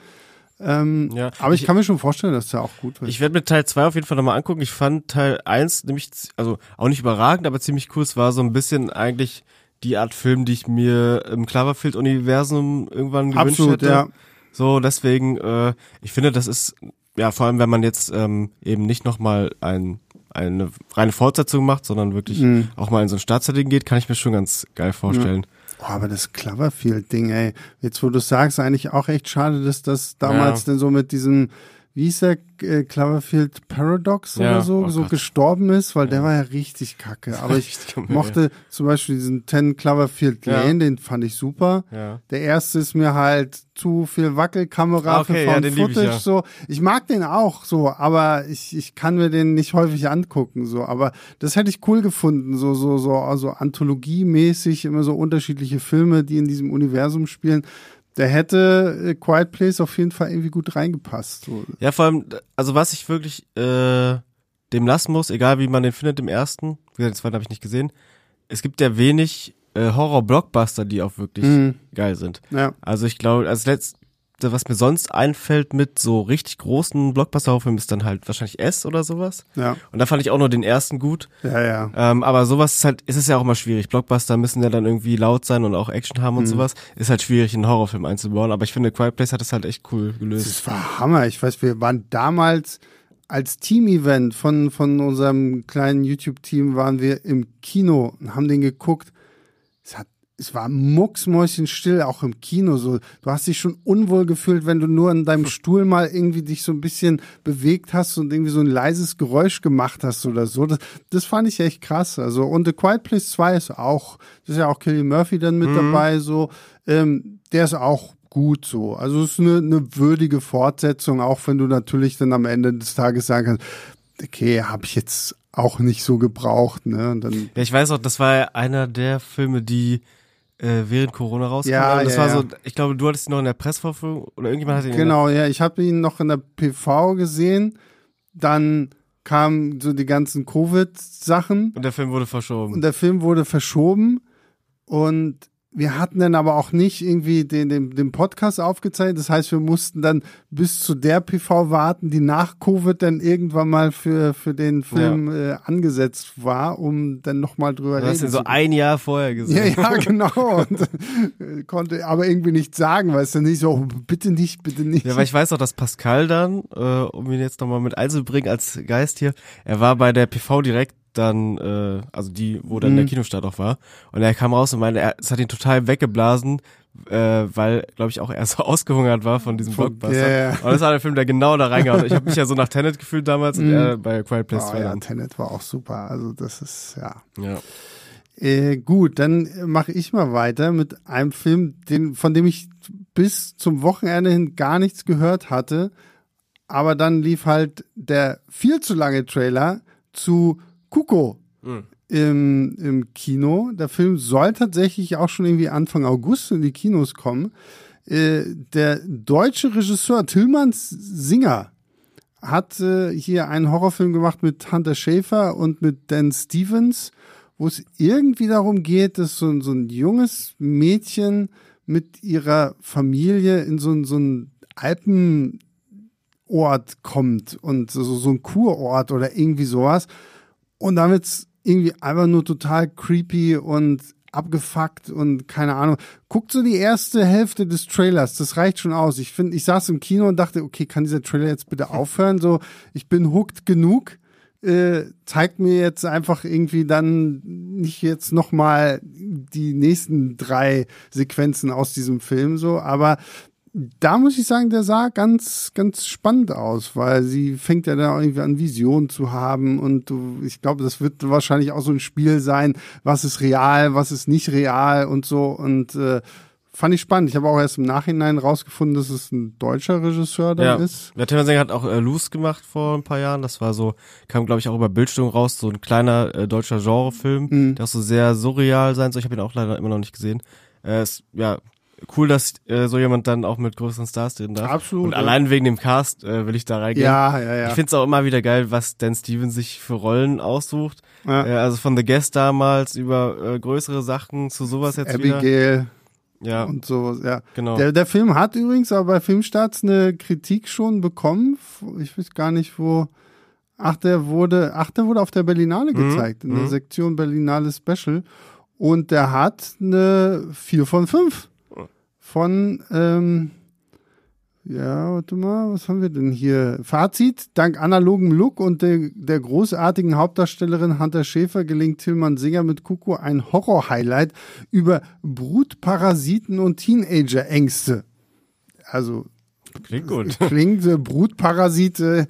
Aber ich kann mir schon vorstellen, dass der auch gut wird. Ich werde mir Teil 2 auf jeden Fall nochmal angucken. Ich fand Teil 1 nämlich, also auch nicht überragend, aber ziemlich cool. Es war so ein bisschen eigentlich die Art Film, die ich mir im Cloverfield-Universum irgendwann gewünscht hätte. Ja. So, deswegen, ich finde, das ist, ja, vor allem, wenn man jetzt eben nicht nochmal eine reine Fortsetzung macht, sondern wirklich auch mal in so ein Startsetting geht, kann ich mir schon ganz geil vorstellen. Oh, aber das Cloverfield-Ding, ey, jetzt wo du sagst, eigentlich auch echt schade, dass das damals denn so mit diesem, wie hieß der, Cloverfield Paradox oder so, gestorben ist, weil der war ja richtig kacke. Aber ich mochte zum Beispiel diesen 10 Cloverfield Lane, den fand ich super. Ja. Der erste ist mir halt zu viel Wackelkamera für Found Footage, so. Ich mag den auch, so, aber ich kann mir den nicht häufig angucken, so. Aber das hätte ich cool gefunden, also anthologiemäßig, immer so unterschiedliche Filme, die in diesem Universum spielen. Der hätte Quiet Place auf jeden Fall irgendwie gut reingepasst. So. Ja, vor allem, also was ich wirklich dem lassen muss, egal wie man den findet im ersten, wie gesagt, den zweiten habe ich nicht gesehen, es gibt ja wenig Horror-Blockbuster, die auch wirklich geil sind. Ja. Also ich glaube, als letztes, was mir sonst einfällt mit so richtig großen Blockbuster-Horrorfilmen, ist dann halt wahrscheinlich S oder sowas. Ja. Und da fand ich auch nur den ersten gut. Ja. Aber sowas ist halt, ist es ja auch immer schwierig. Blockbuster müssen ja dann irgendwie laut sein und auch Action haben und sowas. Ist halt schwierig, einen Horrorfilm einzubauen. Aber ich finde, Quiet Place hat es halt echt cool gelöst. Das war Hammer. Ich weiß, wir waren damals als Team-Event von unserem kleinen YouTube-Team waren wir im Kino und haben den geguckt. Es war mucksmäuschenstill, auch im Kino so. Du hast dich schon unwohl gefühlt, wenn du nur in deinem Stuhl mal irgendwie dich so ein bisschen bewegt hast und irgendwie so ein leises Geräusch gemacht hast oder so. Das fand ich echt krass. Also, und The Quiet Place 2 ist ja auch Cillian Murphy dann mit dabei, so. Der ist auch gut so. Also, es ist eine würdige Fortsetzung, auch wenn du natürlich dann am Ende des Tages sagen kannst, okay, habe ich jetzt auch nicht so gebraucht, ne? Und dann, ja, ich weiß auch, das war ja einer der Filme, die während Corona rauskam. Ja, das war so, ich glaube, du hattest ihn noch in der Pressvorführung oder irgendjemand hat ihn genau, ja, ich habe ihn noch in der PV gesehen, dann kamen so die ganzen Covid-Sachen. Und der Film wurde verschoben. Und wir hatten dann aber auch nicht irgendwie den Podcast aufgezeichnet. Das heißt, wir mussten dann bis zu der PV warten, die nach Covid dann irgendwann mal für den Film angesetzt war, um dann nochmal drüber reden zu können. Du hast ihn so ein Jahr vorher gesehen. Ja, genau. Und konnte aber irgendwie nichts sagen, weißt du, nicht so, oh, bitte nicht. Ja, weil ich weiß auch, dass Pascal dann, um ihn jetzt nochmal mit einzubringen als Geist hier, er war bei der PV direkt dann, also die, wo dann der Kinostart auch war. Und er kam raus und meinte, es hat ihn total weggeblasen, weil, glaube ich, auch er so ausgehungert war von diesem Blockbuster. Yeah. Und das war der Film, der genau da reingehauen hat. Ich habe mich ja so nach Tenet gefühlt damals und er bei Quiet Place 2. Ja, Tenet war auch super. Also das ist, Ja. Gut, dann mache ich mal weiter mit einem Film, von dem ich bis zum Wochenende hin gar nichts gehört hatte. Aber dann lief halt der viel zu lange Trailer zu Kuko im Kino. Der Film soll tatsächlich auch schon irgendwie Anfang August in die Kinos kommen. Der deutsche Regisseur Tilman Singer hat hier einen Horrorfilm gemacht mit Hunter Schafer und mit Dan Stevens, wo es irgendwie darum geht, dass so ein junges Mädchen mit ihrer Familie in so ein Alpenort kommt und so ein Kurort oder irgendwie sowas. Und dann wird's irgendwie einfach nur total creepy und abgefuckt und keine Ahnung. Guckt so die erste Hälfte des Trailers, das reicht schon aus. Ich saß im Kino und dachte, okay, kann dieser Trailer jetzt bitte aufhören? So, ich bin hooked genug. Zeigt mir jetzt einfach irgendwie dann nicht jetzt nochmal die nächsten 3 Sequenzen aus diesem Film so, aber da muss ich sagen, der sah ganz, ganz spannend aus, weil sie fängt ja da irgendwie an, Visionen zu haben und ich glaube, das wird wahrscheinlich auch so ein Spiel sein, was ist real, was ist nicht real und so und fand ich spannend. Ich habe auch erst im Nachhinein rausgefunden, dass es ein deutscher Regisseur dann ist. Der Tilman Singer hat auch Loose gemacht vor ein paar Jahren. Das war so, kam glaube ich auch über Bildstörung raus, so ein kleiner deutscher Genrefilm, der auch so sehr surreal sein soll. Ich habe ihn auch leider immer noch nicht gesehen. Cool, dass so jemand dann auch mit größeren Stars drin darf. Absolut. Und allein wegen dem Cast will ich da reingehen. Ja. Ich find's auch immer wieder geil, was Dan Stevens sich für Rollen aussucht. Ja. Also von The Guest damals über größere Sachen zu sowas jetzt Abigail. Ja. Und sowas, ja. Genau. Der Film hat übrigens aber bei Filmstarts eine Kritik schon bekommen. Ich weiß gar nicht, wo. Der wurde auf der Berlinale gezeigt, in der Sektion Berlinale Special. Und der hat eine 4 von 5. Von, warte mal, was haben wir denn hier? Fazit: Dank analogem Look und der großartigen Hauptdarstellerin Hunter Schafer gelingt Tilman Singer mit Kuko ein Horror-Highlight über Brutparasiten und Teenager-Ängste. Also, klingt gut. Brutparasite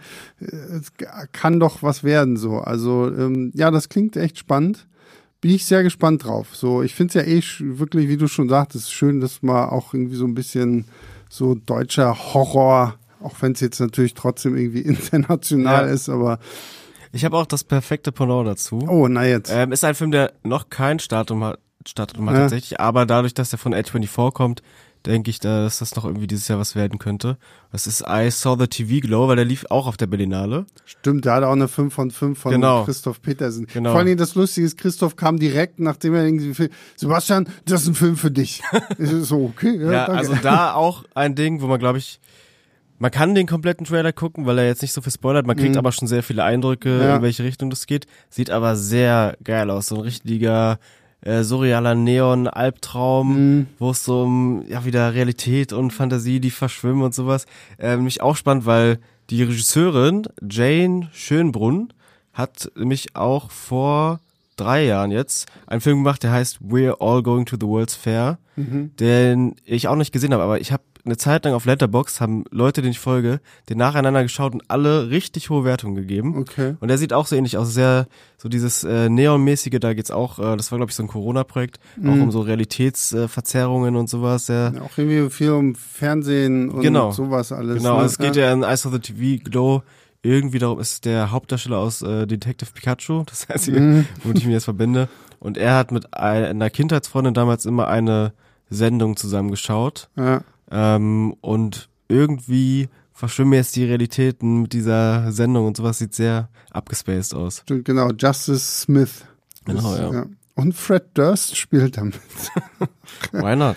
kann doch was werden, so. Also, das klingt echt spannend. Bin ich sehr gespannt drauf. So, ich finde es ja wirklich, wie du schon sagtest, schön, dass mal auch irgendwie so ein bisschen so deutscher Horror, auch wenn es jetzt natürlich trotzdem irgendwie international ist, aber ich habe auch das perfekte Pendant dazu. Oh, na jetzt. Ist ein Film, der noch kein Startdatum hat tatsächlich, aber dadurch, dass der von A24 kommt, denke ich, dass das noch irgendwie dieses Jahr was werden könnte. Das ist I Saw the TV Glow, weil der lief auch auf der Berlinale. Stimmt, der hat auch eine 5 von 5 von Christoph Petersen. Genau. Vor allem das Lustige ist, Christoph kam direkt, nachdem er irgendwie, Sebastian, das ist ein Film für dich. So, okay. Ja, danke. Also da auch ein Ding, wo man, glaube ich, man kann den kompletten Trailer gucken, weil er jetzt nicht so viel spoilert. Man kriegt aber schon sehr viele Eindrücke, in welche Richtung das geht. Sieht aber sehr geil aus. So ein richtiger surrealer Neon-Albtraum, wo es so um wieder Realität und Fantasie, die verschwimmen und sowas. Mich auch spannend, weil die Regisseurin Jane Schönbrunn hat mich auch vor 3 Jahren jetzt einen Film gemacht, der heißt We're All Going to the World's Fair, den ich auch nicht gesehen habe, aber ich habe eine Zeit lang auf Letterboxd, haben Leute, denen ich folge, den nacheinander geschaut und alle richtig hohe Wertungen gegeben. Okay. Und der sieht auch so ähnlich aus, sehr so dieses Neon-mäßige, da geht's auch, das war glaube ich so ein Corona-Projekt, auch um so Realitätsverzerrungen und sowas. Ja, auch irgendwie viel um Fernsehen und sowas alles. Genau, ne? Also es geht ja in I Saw the TV Glow irgendwie darum, ist der Hauptdarsteller aus Detective Pikachu, das Einzige, womit ich mich jetzt verbinde. Und er hat mit einer Kindheitsfreundin damals immer eine Sendung zusammengeschaut. Ja. Und irgendwie verschwimmen jetzt die Realitäten mit dieser Sendung und sowas, sieht sehr abgespaced aus. Genau, Justice Smith. Genau, ja. Und Fred Durst spielt damit. Why not?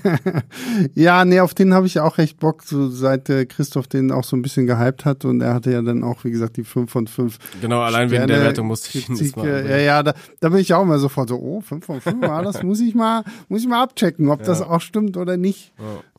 Ja, nee, auf den habe ich auch recht Bock, so seit Christoph den auch so ein bisschen gehypt hat und er hatte ja dann auch, wie gesagt, die 5 von 5. Genau, allein wegen der Wertung musste ich das mal. Ja, da bin ich auch immer sofort so, 5 von 5, das muss ich mal abchecken, ob das auch stimmt oder nicht.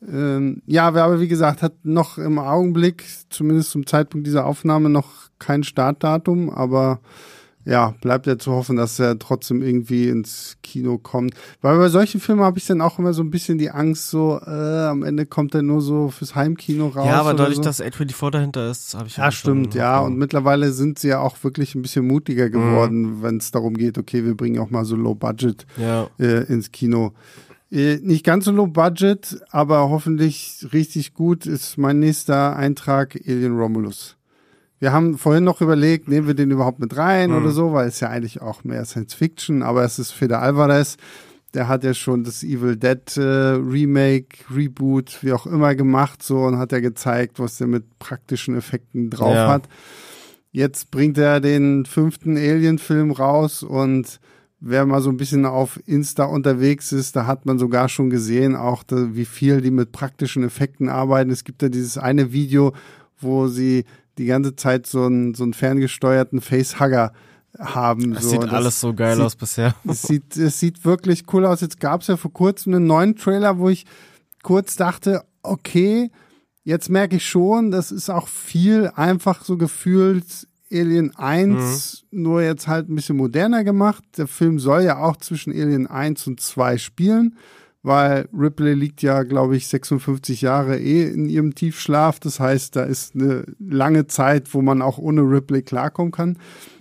Ja, aber wie gesagt, hat noch im Augenblick, zumindest zum Zeitpunkt dieser Aufnahme, noch kein Startdatum, aber ja, bleibt ja zu hoffen, dass er trotzdem irgendwie ins Kino kommt. Weil bei solchen Filmen habe ich dann auch immer so ein bisschen die Angst, so am Ende kommt er nur so fürs Heimkino raus. Ja, aber dadurch, so. Dass A24 dahinter ist, habe ich ja stimmt, ja. Und mittlerweile sind sie ja auch wirklich ein bisschen mutiger geworden, wenn es darum geht, okay, wir bringen auch mal so Low Budget ins Kino. Nicht ganz so Low Budget, aber hoffentlich richtig gut ist mein nächster Eintrag Alien Romulus. Wir haben vorhin noch überlegt, nehmen wir den überhaupt mit rein oder so, weil es ja eigentlich auch mehr Science Fiction, aber es ist Fede Alvarez, der hat ja schon das Evil Dead Remake, Reboot, wie auch immer gemacht so und hat ja gezeigt, was der mit praktischen Effekten drauf hat. Jetzt bringt er den 5. Alien-Film raus und wer mal so ein bisschen auf Insta unterwegs ist, da hat man sogar schon gesehen, auch wie viel die mit praktischen Effekten arbeiten. Es gibt ja dieses eine Video, wo sie die ganze Zeit so einen ferngesteuerten Facehugger haben. Das sieht alles so geil aus bisher. Es sieht wirklich cool aus. Jetzt gab es ja vor kurzem einen neuen Trailer, wo ich kurz dachte, okay, jetzt merke ich schon, das ist auch viel einfach so gefühlt Alien 1, nur jetzt halt ein bisschen moderner gemacht. Der Film soll ja auch zwischen Alien 1 und 2 spielen, weil Ripley liegt ja, glaube ich, 56 Jahre in ihrem Tiefschlaf. Das heißt, da ist eine lange Zeit, wo man auch ohne Ripley klarkommen kann.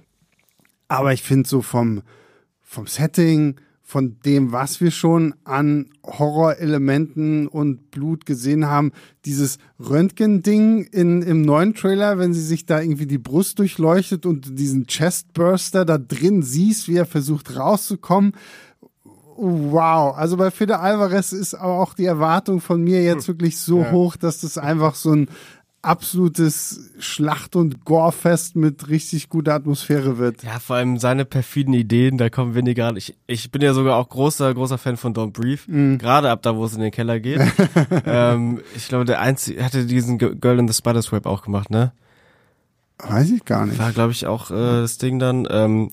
Aber ich finde so vom Setting, von dem, was wir schon an Horrorelementen und Blut gesehen haben, dieses Röntgen-Ding im neuen Trailer, wenn sie sich da irgendwie die Brust durchleuchtet und diesen Chestburster da drin siehst, wie er versucht rauszukommen. Wow, also bei Fede Alvarez ist aber auch die Erwartung von mir jetzt wirklich so hoch, dass das einfach so ein absolutes Schlacht- und Gorefest mit richtig guter Atmosphäre wird. Ja, vor allem seine perfiden Ideen, da kommen weniger. Ich bin ja sogar auch großer Fan von Don't Breathe, gerade ab da, wo es in den Keller geht. Ich glaube, der Einzige hatte diesen Girl in the Spider's Web auch gemacht, ne? Weiß ich gar nicht. War, glaube ich, auch das Ding dann.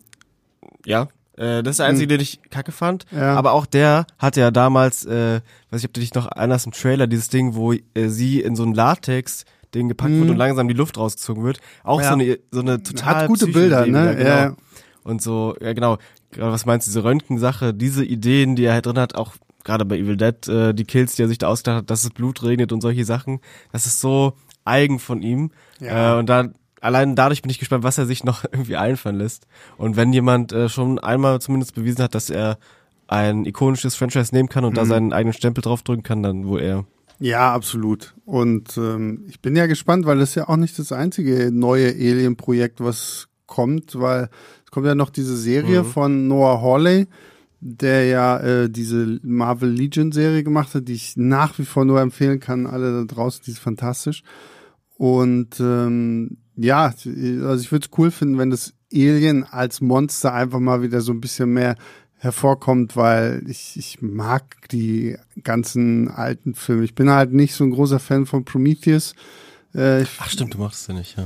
Das ist der einzige, den ich kacke fand. Ja. Aber auch der hatte ja damals, weiß ich, ob du dich noch erinnerst, im Trailer, dieses Ding, wo sie in so ein Latex-Ding gepackt wird und langsam die Luft rausgezogen wird. Auch so eine total hat gute Bilder, ne? Genau. Ja. Und so, ja genau. Was meinst du, diese Röntgen-Sache, diese Ideen, die er halt drin hat, auch gerade bei Evil Dead, die Kills, die er sich da ausgedacht hat, dass es Blut regnet und solche Sachen, das ist so eigen von ihm. Ja. Und dann allein dadurch bin ich gespannt, was er sich noch irgendwie einfallen lässt. Und wenn jemand schon einmal zumindest bewiesen hat, dass er ein ikonisches Franchise nehmen kann und da seinen eigenen Stempel draufdrücken kann, dann wohl er. Ja, absolut. Und ich bin ja gespannt, weil das ist ja auch nicht das einzige neue Alien-Projekt, was kommt, weil es kommt ja noch diese Serie von Noah Hawley, der ja diese Marvel Legion-Serie gemacht hat, die ich nach wie vor nur empfehlen kann. Alle da draußen, die ist fantastisch. Und ja, also ich würde es cool finden, wenn das Alien als Monster einfach mal wieder so ein bisschen mehr hervorkommt, weil ich mag die ganzen alten Filme. Ich bin halt nicht so ein großer Fan von Prometheus. Ach stimmt, du machst es ja nicht, ja.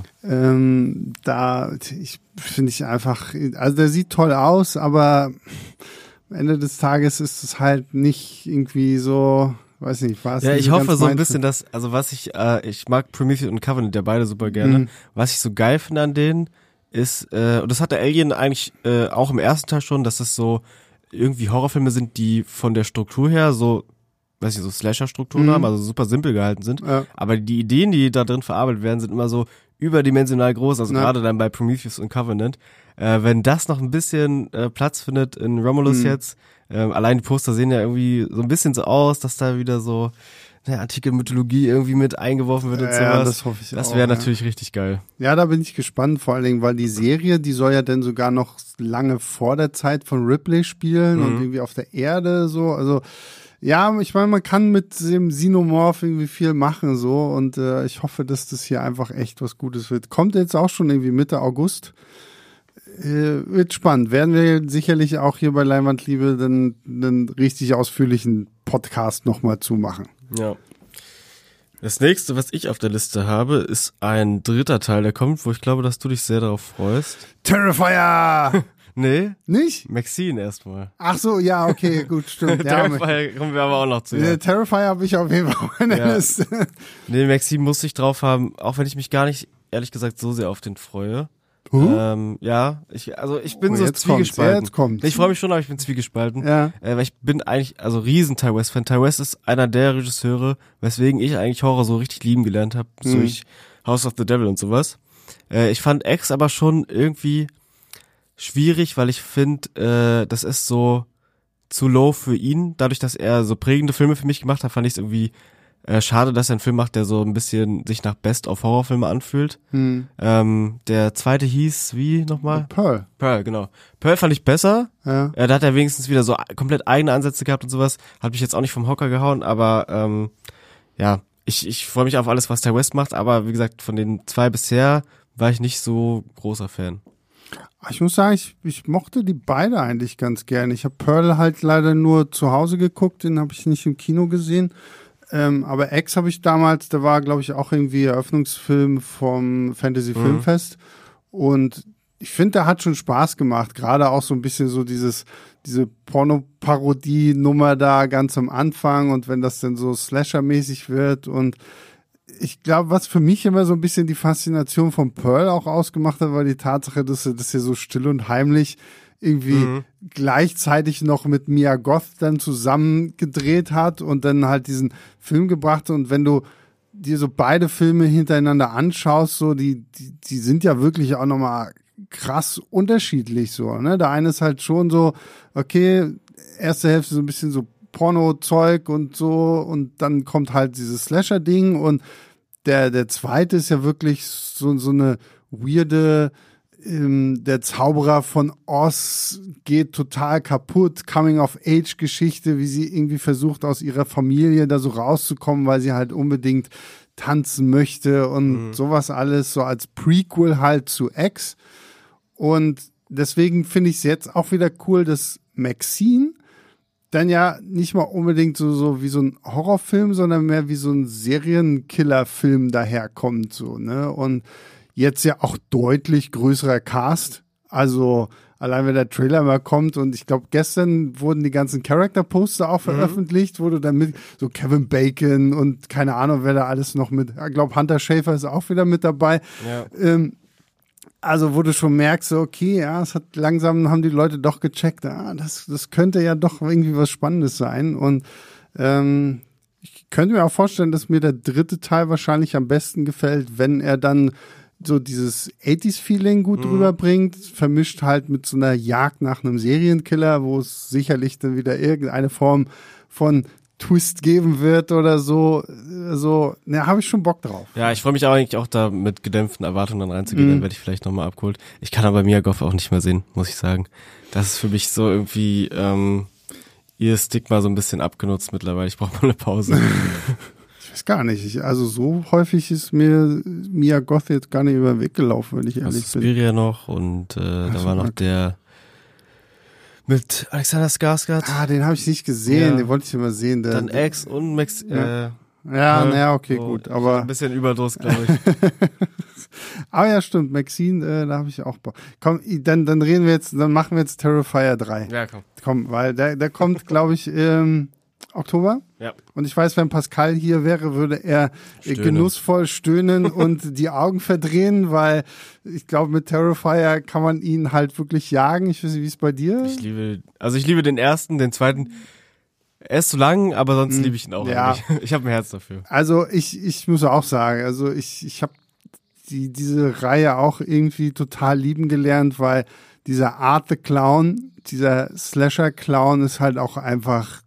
Finde ich einfach, also der sieht toll aus, aber am Ende des Tages ist es halt nicht irgendwie so, weiß nicht, was. Ja, ich hoffe so ein bisschen, dass, also ich mag Prometheus und Covenant ja beide super gerne. Was ich so geil finde an denen ist, und das hat der Alien eigentlich auch im ersten Teil schon, dass es so irgendwie Horrorfilme sind, die von der Struktur her so, weiß ich, so Slasher-Strukturen haben, also super simpel gehalten sind. Ja. Aber die Ideen, die da drin verarbeitet werden, sind immer so überdimensional groß, also gerade dann bei Prometheus und Covenant. Wenn das noch ein bisschen Platz findet in Romulus jetzt, allein die Poster sehen ja irgendwie so ein bisschen so aus, dass da wieder so eine antike Mythologie irgendwie mit eingeworfen wird und sowas. Ja, das hoffe ich auch. Das wäre natürlich richtig geil. Ja, da bin ich gespannt, vor allen Dingen, weil die Serie, die soll ja dann sogar noch lange vor der Zeit von Ripley spielen und irgendwie auf der Erde so, also ja, ich meine, man kann mit dem Xenomorph irgendwie viel machen so und ich hoffe, dass das hier einfach echt was Gutes wird. Kommt jetzt auch schon irgendwie Mitte August. Wird spannend. Werden wir sicherlich auch hier bei Leinwandliebe dann einen richtig ausführlichen Podcast nochmal zumachen. Ja. Das nächste, was ich auf der Liste habe, ist ein dritter Teil, der kommt, wo ich glaube, dass du dich sehr darauf freust. Terrifier! Nee? Nicht? Maxine erstmal. Ach so, ja, okay, gut, stimmt. Terrifier kommen wir aber auch noch zu. Ja. Terrifier habe ich auf jeden Fall auf meiner Liste. Nee, Maxine muss ich drauf haben, auch wenn ich mich gar nicht, ehrlich gesagt, so sehr auf den freue. Ich bin so zwiegespalten. Jetzt kommt's. Ich freue mich schon, aber ich bin zwiegespalten. Ja. Weil ich bin eigentlich, riesen Ty West-Fan. Ty West ist einer der Regisseure, weswegen ich eigentlich Horror so richtig lieben gelernt habe, durch House of the Devil und sowas. Ich fand X aber schon irgendwie schwierig, weil ich finde, das ist so zu low für ihn. Dadurch, dass er so prägende Filme für mich gemacht hat, fand ich es irgendwie schade, dass er einen Film macht, der so ein bisschen sich nach Best-of-Horrorfilme anfühlt. Der zweite hieß, wie nochmal? Pearl. Pearl, genau. Pearl fand ich besser. Ja. Da hat er wenigstens wieder so komplett eigene Ansätze gehabt und sowas. Hat mich jetzt auch nicht vom Hocker gehauen, aber ich freue mich auf alles, was Ty West macht, aber wie gesagt, von den 2 bisher war ich nicht so großer Fan. Ich muss sagen, ich mochte die beide eigentlich ganz gerne. Ich habe Pearl halt leider nur zu Hause geguckt, den habe ich nicht im Kino gesehen. Aber X habe ich damals, da war, glaube ich, auch irgendwie Eröffnungsfilm vom Fantasy Filmfest. Und ich finde, der hat schon Spaß gemacht. Gerade auch so ein bisschen so diese Porno-Parodie-Nummer da ganz am Anfang und wenn das dann so Slasher-mäßig wird. Und ich glaube, was für mich immer so ein bisschen die Faszination von Pearl auch ausgemacht hat, war die Tatsache, dass er so still und heimlich irgendwie gleichzeitig noch mit Mia Goth dann zusammen gedreht hat und dann halt diesen Film gebracht. Und wenn du dir so beide Filme hintereinander anschaust, so die sind ja wirklich auch nochmal krass unterschiedlich so, ne? Der eine ist halt schon so, okay, erste Hälfte so ein bisschen so Porno-Zeug und so und dann kommt halt dieses Slasher-Ding und der zweite ist ja wirklich so eine weirde der Zauberer von Oz geht total kaputt, Coming-of-Age-Geschichte, wie sie irgendwie versucht, aus ihrer Familie da so rauszukommen, weil sie halt unbedingt tanzen möchte und sowas alles, so als Prequel halt zu X. Und deswegen finde ich es jetzt auch wieder cool, dass Maxine dann ja nicht mal unbedingt so wie so ein Horrorfilm, sondern mehr wie so ein Serienkiller-Film daherkommt, so, ne? Und jetzt ja auch deutlich größerer Cast. Also allein wenn der Trailer mal kommt und ich glaube gestern wurden die ganzen Character-Poster auch veröffentlicht, wo du dann mit so Kevin Bacon und keine Ahnung, wer da alles noch mit, ich glaube Hunter Schafer ist auch wieder mit dabei. Ja. Also wo du schon merkst, so, okay, ja, es hat langsam, haben die Leute doch gecheckt, das könnte ja doch irgendwie was Spannendes sein und ich könnte mir auch vorstellen, dass mir der dritte Teil wahrscheinlich am besten gefällt, wenn er dann so dieses 80s-Feeling gut rüberbringt, vermischt halt mit so einer Jagd nach einem Serienkiller, wo es sicherlich dann wieder irgendeine Form von Twist geben wird oder so. Habe ich schon Bock drauf. Ja, ich freue mich aber eigentlich auch da mit gedämpften Erwartungen dann reinzugehen, dann werde ich vielleicht nochmal abgeholt. Ich kann aber Mia Goth auch nicht mehr sehen, muss ich sagen. Das ist für mich so irgendwie ihr Stigma so ein bisschen abgenutzt mittlerweile. Ich brauche mal eine Pause. Ich weiß gar nicht. Also so häufig ist mir Mia Goth jetzt gar nicht über den Weg gelaufen, wenn ich ehrlich bin. Suspiria noch und da war noch der mit Alexander Skarsgård. Den habe ich nicht gesehen, ja. Den wollte ich immer sehen. Dann X und Max. Okay, so, gut. Aber ein bisschen Überdruss, glaube ich. Aber ja, stimmt. Maxine, da habe ich auch Bock. Komm, dann machen wir jetzt Terrifier 3. Ja, komm. Komm, weil der kommt, glaube ich, Oktober. Ja. Und ich weiß, wenn Pascal hier wäre, würde er genussvoll stöhnen und die Augen verdrehen, weil ich glaube, mit Terrifier kann man ihn halt wirklich jagen. Ich weiß nicht, wie es bei dir? Ich liebe den ersten, den zweiten. Er ist zu lang, aber sonst liebe ich ihn auch. Ja. Ich habe ein Herz dafür. Also ich muss auch sagen, also ich habe diese Reihe auch irgendwie total lieben gelernt, weil dieser Art the Clown, dieser Slasher-Clown ist halt auch einfach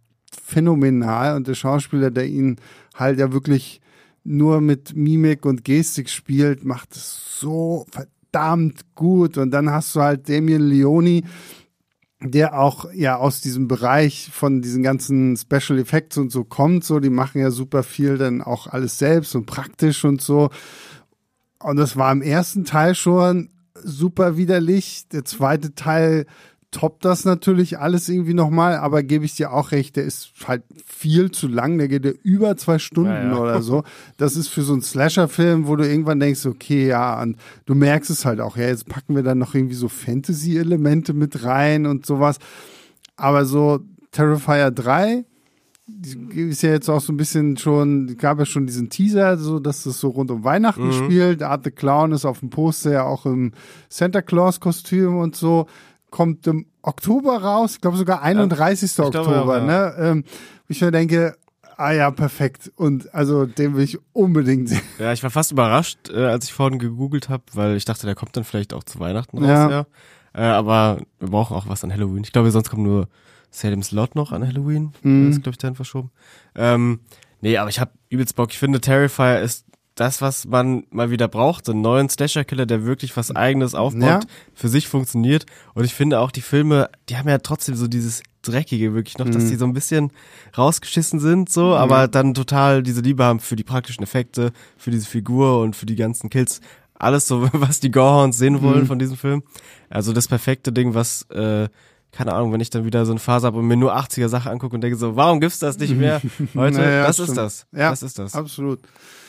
phänomenal und der Schauspieler, der ihn halt ja wirklich nur mit Mimik und Gestik spielt, macht es so verdammt gut. Und dann hast du halt Damien Leone, der auch ja aus diesem Bereich von diesen ganzen Special Effects und so kommt, so, die machen ja super viel dann auch alles selbst und praktisch und so. Und das war im ersten Teil schon super widerlich. Der zweite Teil toppt das natürlich alles irgendwie nochmal, aber gebe ich dir auch recht, der ist halt viel zu lang, der geht ja über 2 Stunden oder so. Das ist für so einen Slasher-Film, wo du irgendwann denkst, okay, ja, und du merkst es halt auch, ja, jetzt packen wir dann noch irgendwie so Fantasy-Elemente mit rein und sowas. Aber so Terrifier 3 ist ja jetzt auch so ein bisschen schon, gab ja schon diesen Teaser, so dass das so rund um Weihnachten spielt. Art the Clown ist auf dem Poster ja auch im Santa Claus-Kostüm und so. Kommt im Oktober raus, ich glaube sogar 31. Oktober, ne? Ich mir denke, ja, perfekt. Und also den will ich unbedingt sehen. Ja, ich war fast überrascht, als ich vorhin gegoogelt habe, weil ich dachte, der kommt dann vielleicht auch zu Weihnachten raus, ja. Aber wir brauchen auch was an Halloween. Ich glaube, sonst kommt nur Salem's Lot noch an Halloween. Das ist, glaube ich, dann verschoben. Nee, aber ich habe übelst Bock. Ich finde, Terrifier ist das, was man mal wieder braucht, so einen neuen Slasher-Killer, der wirklich was Eigenes aufbaut, für sich funktioniert. Und ich finde auch, die Filme, die haben ja trotzdem so dieses Dreckige wirklich noch, dass die so ein bisschen rausgeschissen sind, so, aber dann total diese Liebe haben für die praktischen Effekte, für diese Figur und für die ganzen Kills. Alles so, was die Gorehounds sehen wollen von diesem Film. Also das perfekte Ding, was, keine Ahnung, wenn ich dann wieder so eine Phase habe und mir nur 80er-Sachen angucke und denke so, warum gibt's das nicht mehr heute? Das ist das. Ja, das ist das. Absolut.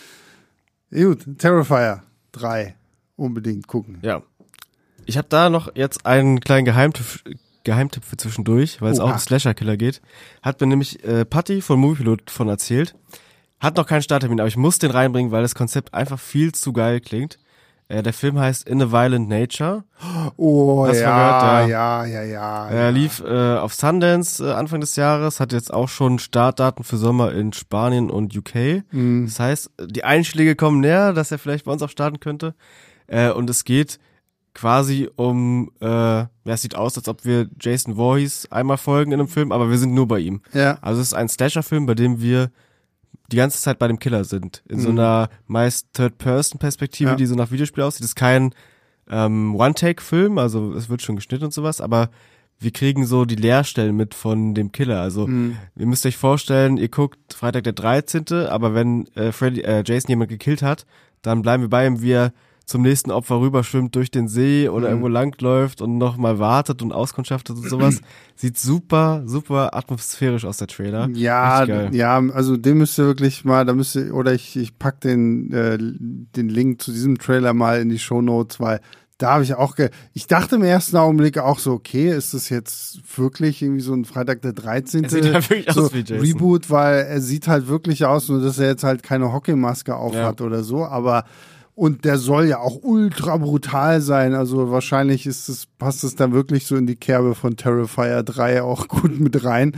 Gut, Terrifier 3 unbedingt gucken. Ja. Ich habe da noch jetzt einen kleinen Geheimtipp für zwischendurch, weil es auch um Slasher-Killer geht. Hat mir nämlich Patti von Moviepilot von erzählt. Hat noch keinen Starttermin, aber ich muss den reinbringen, weil das Konzept einfach viel zu geil klingt. Der Film heißt In a Violent Nature. Oh, Hast ja, vergehört, ja. Er lief auf Sundance Anfang des Jahres, hat jetzt auch schon Startdaten für Sommer in Spanien und UK. Das heißt, die Einschläge kommen näher, dass er vielleicht bei uns auch starten könnte. Und es geht quasi um, es sieht aus, als ob wir Jason Voorhees einmal folgen in einem Film, aber wir sind nur bei ihm. Ja. Also es ist ein Slasher-Film, bei dem wir die ganze Zeit bei dem Killer sind. In so einer meist Third-Person-Perspektive, die so nach Videospiel aussieht. Das ist kein One-Take-Film, also es wird schon geschnitten und sowas, aber wir kriegen so die Leerstellen mit von dem Killer. Also ihr müsst euch vorstellen, ihr guckt Freitag der 13., aber wenn Jason jemand gekillt hat, dann bleiben wir bei ihm, wie er zum nächsten Opfer rüberschwimmt durch den See oder irgendwo langläuft und nochmal wartet und auskundschaftet und sowas. Sieht super, super atmosphärisch aus, der Trailer. Ja, also den müsst ihr wirklich mal, ich pack den Link zu diesem Trailer mal in die Shownotes, weil da habe ich auch, ich dachte im ersten Augenblick auch so, okay, ist das jetzt wirklich irgendwie so ein Freitag der 13. Er sieht halt wirklich so aus wie Jason. Reboot, weil er sieht halt wirklich aus, nur dass er jetzt halt keine Hockeymaske auf hat oder so, aber und der soll ja auch ultra brutal sein, also wahrscheinlich passt es dann wirklich so in die Kerbe von Terrifier 3 auch gut mit rein.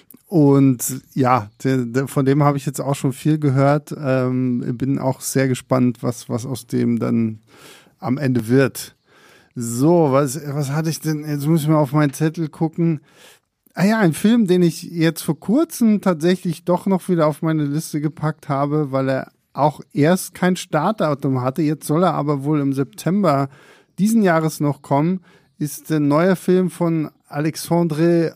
Und ja, von dem habe ich jetzt auch schon viel gehört, bin auch sehr gespannt, was aus dem dann am Ende wird. So, was hatte ich denn? Jetzt muss ich mal auf meinen Zettel gucken. Ein Film, den ich jetzt vor kurzem tatsächlich doch noch wieder auf meine Liste gepackt habe, weil er auch erst kein Startdatum hatte. Jetzt soll er aber wohl im September diesen Jahres noch kommen, ist der neue Film von Alexandre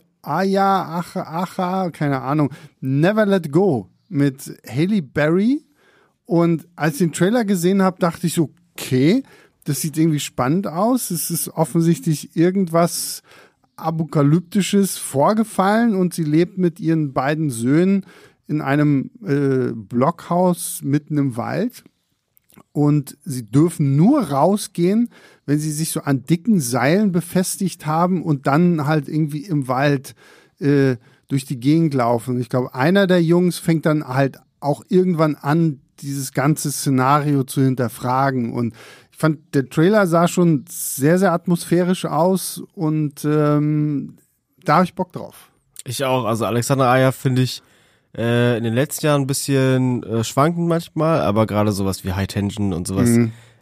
Aja, keine Ahnung, Never Let Go mit Halle Berry. Und als ich den Trailer gesehen habe, dachte ich so, okay, das sieht irgendwie spannend aus. Es ist offensichtlich irgendwas Apokalyptisches vorgefallen und sie lebt mit ihren beiden Söhnen in einem Blockhaus mitten im Wald. Und sie dürfen nur rausgehen, wenn sie sich so an dicken Seilen befestigt haben und dann halt irgendwie im Wald durch die Gegend laufen. Und ich glaube, einer der Jungs fängt dann halt auch irgendwann an, dieses ganze Szenario zu hinterfragen. Und ich fand, der Trailer sah schon sehr, sehr atmosphärisch aus und da habe ich Bock drauf. Ich auch. Also Alexander Aja finde ich in den letzten Jahren ein bisschen schwankend manchmal, aber gerade sowas wie High Tension und sowas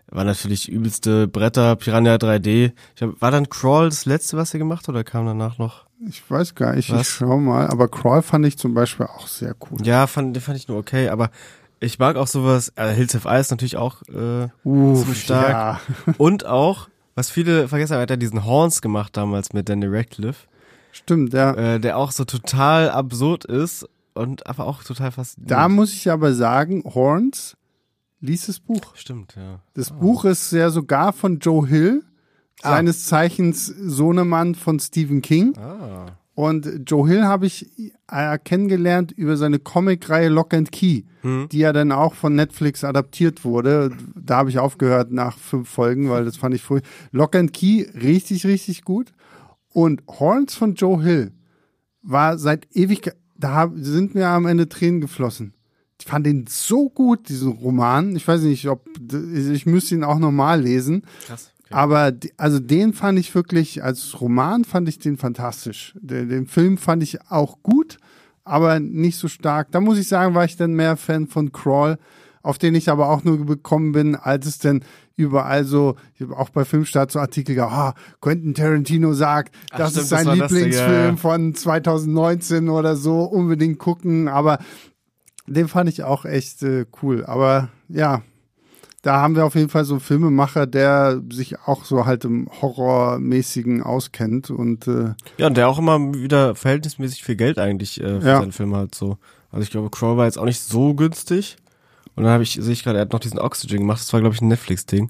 war natürlich übelste Bretter, Piranha 3D. War dann Crawl das letzte, was er gemacht hat, oder kam danach noch? Ich weiß gar nicht, ich schau mal. Aber Crawl fand ich zum Beispiel auch sehr cool. Ja, den fand ich nur okay, aber ich mag auch sowas, Hills Have Eyes natürlich auch ziemlich stark. Ja. Und auch, was viele vergessen haben, hat er diesen Horns gemacht damals mit Daniel Radcliffe. Stimmt, ja. Der auch so total absurd ist und aber auch total faszinierend. Da muss ich aber sagen, Horns, lies das Buch. Stimmt, ja. Das Buch ist ja sogar von Joe Hill, seines Zeichens Sohnemann von Stephen King. Und Joe Hill habe ich kennengelernt über seine Comicreihe Lock and Key, die ja dann auch von Netflix adaptiert wurde. Da habe ich aufgehört nach 5 Folgen, weil das fand ich furchtbar. Lock and Key, richtig, richtig gut. Und Horns von Joe Hill war seit Ewigkeit, sind mir am Ende Tränen geflossen. Ich fand den so gut, diesen Roman. Ich weiß nicht, ich müsste ihn auch nochmal lesen. Krass. Okay. Aber also den fand ich wirklich, als Roman fand ich den fantastisch. Den Film fand ich auch gut, aber nicht so stark. Da muss ich sagen, war ich dann mehr Fan von Crawl, auf den ich aber auch nur gekommen bin, als es dann überall so, auch bei Filmstart so Artikel gab, Quentin Tarantino sagt, das ist sein Lieblingsfilm von 2019 oder so, unbedingt gucken, aber den fand ich auch echt cool. Aber ja, da haben wir auf jeden Fall so einen Filmemacher, der sich auch so halt im Horrormäßigen auskennt und ja, und der auch immer wieder verhältnismäßig viel Geld eigentlich für seine Filme hat so. Also ich glaube, Crawl war jetzt auch nicht so günstig. Und dann sehe ich gerade, er hat noch diesen Oxygen gemacht. Das war, glaube ich, ein Netflix-Ding.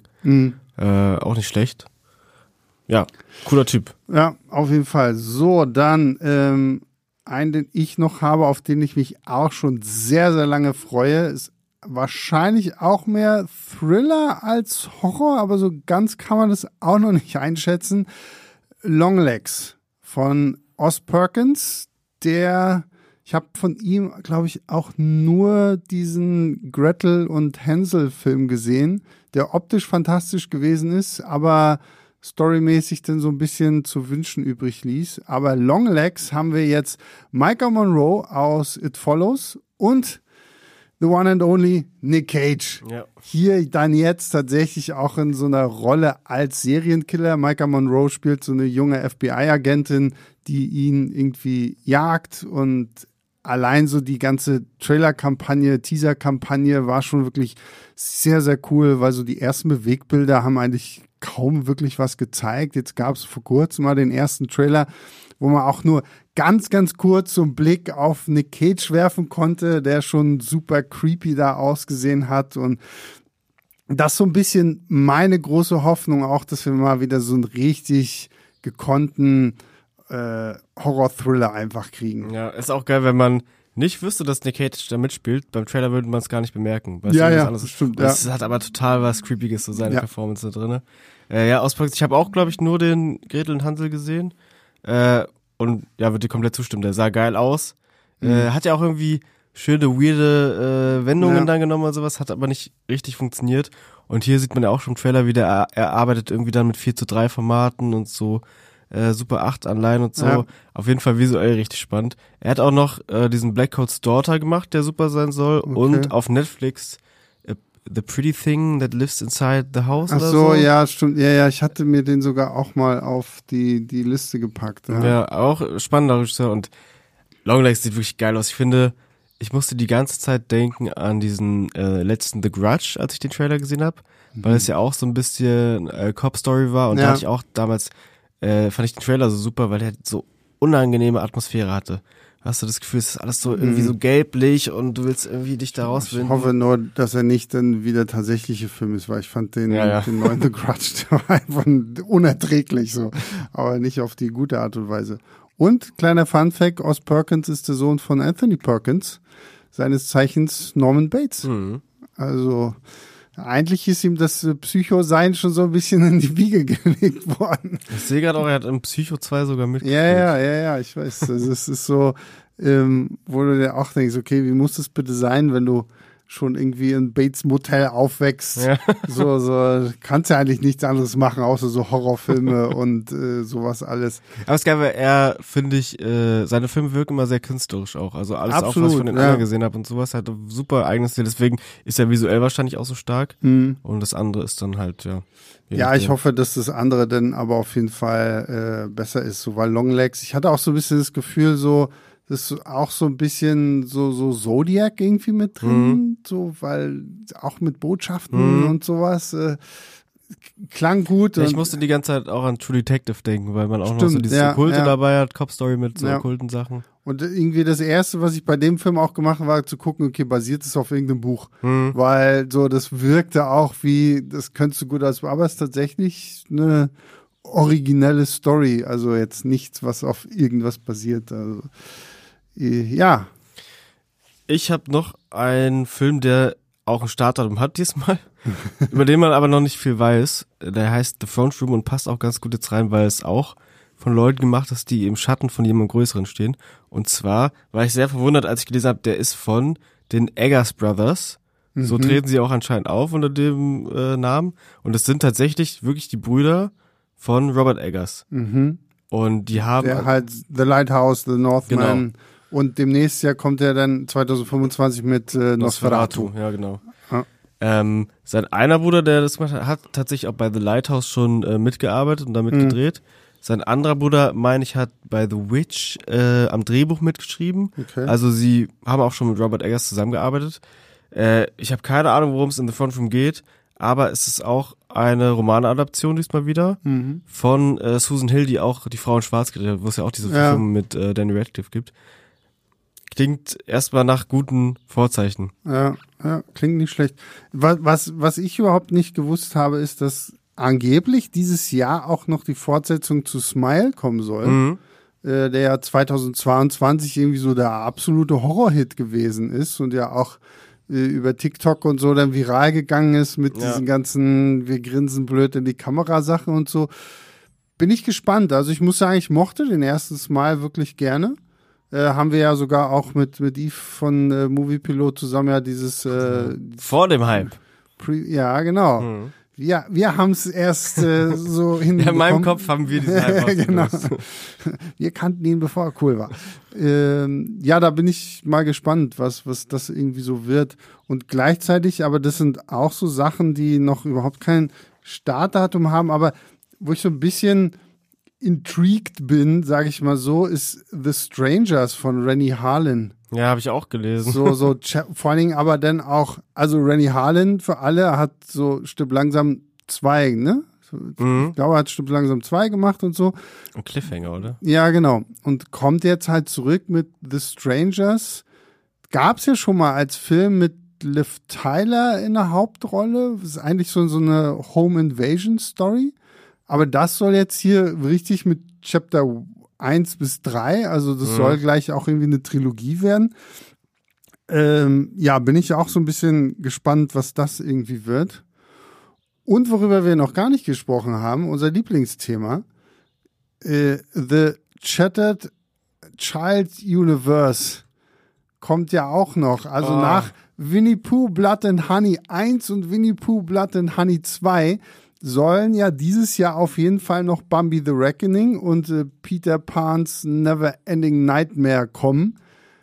Auch nicht schlecht. Ja, cooler Typ. Ja, auf jeden Fall. So, dann einen, den ich noch habe, auf den ich mich auch schon sehr, sehr lange freue, ist wahrscheinlich auch mehr Thriller als Horror, aber so ganz kann man das auch noch nicht einschätzen. Longlegs von Oz Perkins, ich habe von ihm, glaube ich, auch nur diesen Gretel und Hänsel-Film gesehen, der optisch fantastisch gewesen ist, aber storymäßig dann so ein bisschen zu wünschen übrig ließ. Aber Longlegs haben wir jetzt Maika Monroe aus It Follows und the one and only Nick Cage. Ja. Hier dann jetzt tatsächlich auch in so einer Rolle als Serienkiller. Maika Monroe spielt so eine junge FBI-Agentin, die ihn irgendwie jagt, und allein so die ganze Trailer-Kampagne, Teaser-Kampagne war schon wirklich sehr, sehr cool, weil so die ersten Bewegbilder haben eigentlich kaum wirklich was gezeigt. Jetzt gab es vor kurzem mal den ersten Trailer, wo man auch nur ganz, ganz kurz so einen Blick auf Nick Cage werfen konnte, der schon super creepy da ausgesehen hat. Und das ist so ein bisschen meine große Hoffnung auch, dass wir mal wieder so einen richtig gekonnten Horror-Thriller einfach kriegen. Ja, ist auch geil, wenn man nicht wüsste, dass Nick Cage da mitspielt. Beim Trailer würde man es gar nicht bemerken. Das stimmt. Das hat aber total was Creepiges, so seine Performance da drin. Ich habe auch, glaube ich, nur den Gretel und Hansel gesehen. Und ja, würde dir komplett zustimmen. Der sah geil aus. Hat ja auch irgendwie schöne, weirde Wendungen dann genommen und sowas, hat aber nicht richtig funktioniert. Und hier sieht man ja auch schon im Trailer wieder, er arbeitet irgendwie dann mit 4:3 Formaten und so Super 8 Anleihen und so. Ja. Auf jeden Fall visuell richtig spannend. Er hat auch noch diesen Black Coat's Daughter gemacht, der super sein soll. Okay. Und auf Netflix The Pretty Thing That Lives Inside the House oder so. Ach so, ja, stimmt. Ja, ich hatte mir den sogar auch mal auf die Liste gepackt. Ja, auch spannender Regisseur. Und Longlegs sieht wirklich geil aus. Ich finde, ich musste die ganze Zeit denken an diesen letzten The Grudge, als ich den Trailer gesehen habe. Weil es ja auch so ein bisschen Cop-Story war. Und da hatte ich auch damals fand ich den Trailer so super, weil der so unangenehme Atmosphäre hatte. Hast du das Gefühl, es ist alles so irgendwie so gelblich und du willst irgendwie dich da rausfinden? Ich hoffe nur, dass er nicht dann wieder tatsächliche Film ist, weil ich fand den neuen The Grudge, der war einfach unerträglich so, aber nicht auf die gute Art und Weise. Und, kleiner Funfact, Oz Perkins ist der Sohn von Anthony Perkins, seines Zeichens Norman Bates. Also eigentlich ist ihm das Psycho-Sein schon so ein bisschen in die Wiege gelegt worden. Ich sehe gerade auch, er hat im Psycho 2 sogar mitgespielt. Ja, ich weiß. Also es ist so, wo du dir auch denkst, okay, wie muss das bitte sein, wenn du schon irgendwie in Bates Motel aufwächst. Ja. So kannst ja eigentlich nichts anderes machen, außer so Horrorfilme und sowas alles. Aber es gab ja eher, finde ich, seine Filme wirken immer sehr künstlerisch auch. Also alles Absolut, auch, was ich von den anderen gesehen habe und sowas, hat ein super eigenes Stil. Deswegen ist er visuell wahrscheinlich auch so stark. Und das andere ist dann halt, ja. Ja, ich hoffe, dass das andere dann aber auf jeden Fall besser ist, so weil Longlegs, ich hatte auch so ein bisschen das Gefühl, so, das ist auch so ein bisschen so Zodiac irgendwie mit drin, so, weil auch mit Botschaften und sowas, klang gut. Ja, ich und musste die ganze Zeit auch an True Detective denken, weil man auch noch so Stimmt, dieses ja, Okkulte ja. dabei hat, Cop-Story mit so Ja. okkulten Sachen. Und irgendwie das Erste, was ich bei dem Film auch gemacht habe, war zu gucken, okay, basiert es auf irgendeinem Buch. Weil so, das wirkte auch wie, das könntest du gut aber es ist tatsächlich eine originelle Story. Also jetzt nichts, was auf irgendwas basiert. Also, ja. Ich habe noch einen Film, der auch ein Startdatum hat diesmal, über den man aber noch nicht viel weiß. Der heißt The Front Room und passt auch ganz gut jetzt rein, weil es auch von Leuten gemacht ist, die im Schatten von jemandem Größeren stehen. Und zwar war ich sehr verwundert, als ich gelesen habe, der ist von den Eggers Brothers. So treten sie auch anscheinend auf unter dem Namen. Und es sind tatsächlich wirklich die Brüder von Robert Eggers. Und die haben... Der halt The Lighthouse, The Northman und demnächst ja kommt er dann 2025 mit Nosferatu. Ja, genau. Ja. Sein einer Bruder, der das gemacht hat, hat tatsächlich auch bei The Lighthouse schon mitgearbeitet und damit gedreht. Sein anderer Bruder, meine ich, hat bei The Witch am Drehbuch mitgeschrieben. Okay. Also sie haben auch schon mit Robert Eggers zusammengearbeitet. Ich habe keine Ahnung, worum es in The Front Room geht, aber es ist auch eine Romanadaption diesmal wieder von Susan Hill, die auch Die Frau in Schwarz gedreht hat, wo es ja auch diese Verfilmung mit Danny Radcliffe gibt. Klingt erstmal nach guten Vorzeichen. Ja, klingt nicht schlecht. Was ich überhaupt nicht gewusst habe, ist, dass angeblich dieses Jahr auch noch die Fortsetzung zu Smile kommen soll, der ja 2022 irgendwie so der absolute Horrorhit gewesen ist und ja auch über TikTok und so dann viral gegangen ist mit diesen ganzen wir grinsen blöd in die Kamera Sachen und so. Bin ich gespannt. Also ich muss sagen, ich mochte den ersten Smile wirklich gerne. Haben wir ja sogar auch mit Yves von Moviepilot zusammen ja dieses Vor dem Hype. ja, genau. Wir haben es erst so hinbekommen. Ja, in meinem Kopf haben wir diesen Hype genau. Wir kannten ihn, bevor er cool war. Ja, da bin ich mal gespannt, was das irgendwie so wird. Und gleichzeitig, aber das sind auch so Sachen, die noch überhaupt kein Startdatum haben, aber wo ich so ein bisschen intrigued bin, sage ich mal so, ist The Strangers von Rennie Harlin. Ja, habe ich auch gelesen. So vor allen Dingen aber dann auch, also Rennie Harlin für alle hat so Stück langsam 2, ne? Ich glaube, er hat Stück langsam 2 gemacht und so. Ein Cliffhanger, oder? Ja, genau. Und kommt jetzt halt zurück mit The Strangers. Gab's ja schon mal als Film mit Liv Tyler in der Hauptrolle. Das ist eigentlich so eine Home Invasion Story. Aber das soll jetzt hier richtig mit Chapter 1 bis 3, also das soll gleich auch irgendwie eine Trilogie werden. Ja, bin ich auch so ein bisschen gespannt, was das irgendwie wird. Und worüber wir noch gar nicht gesprochen haben, unser Lieblingsthema, The Shattered Child Universe kommt ja auch noch. Also nach Winnie Pooh Blood and Honey 1 und Winnie Pooh Blood and Honey 2 sollen ja dieses Jahr auf jeden Fall noch Bambi the Reckoning und Peter Pan's Never Ending Nightmare kommen.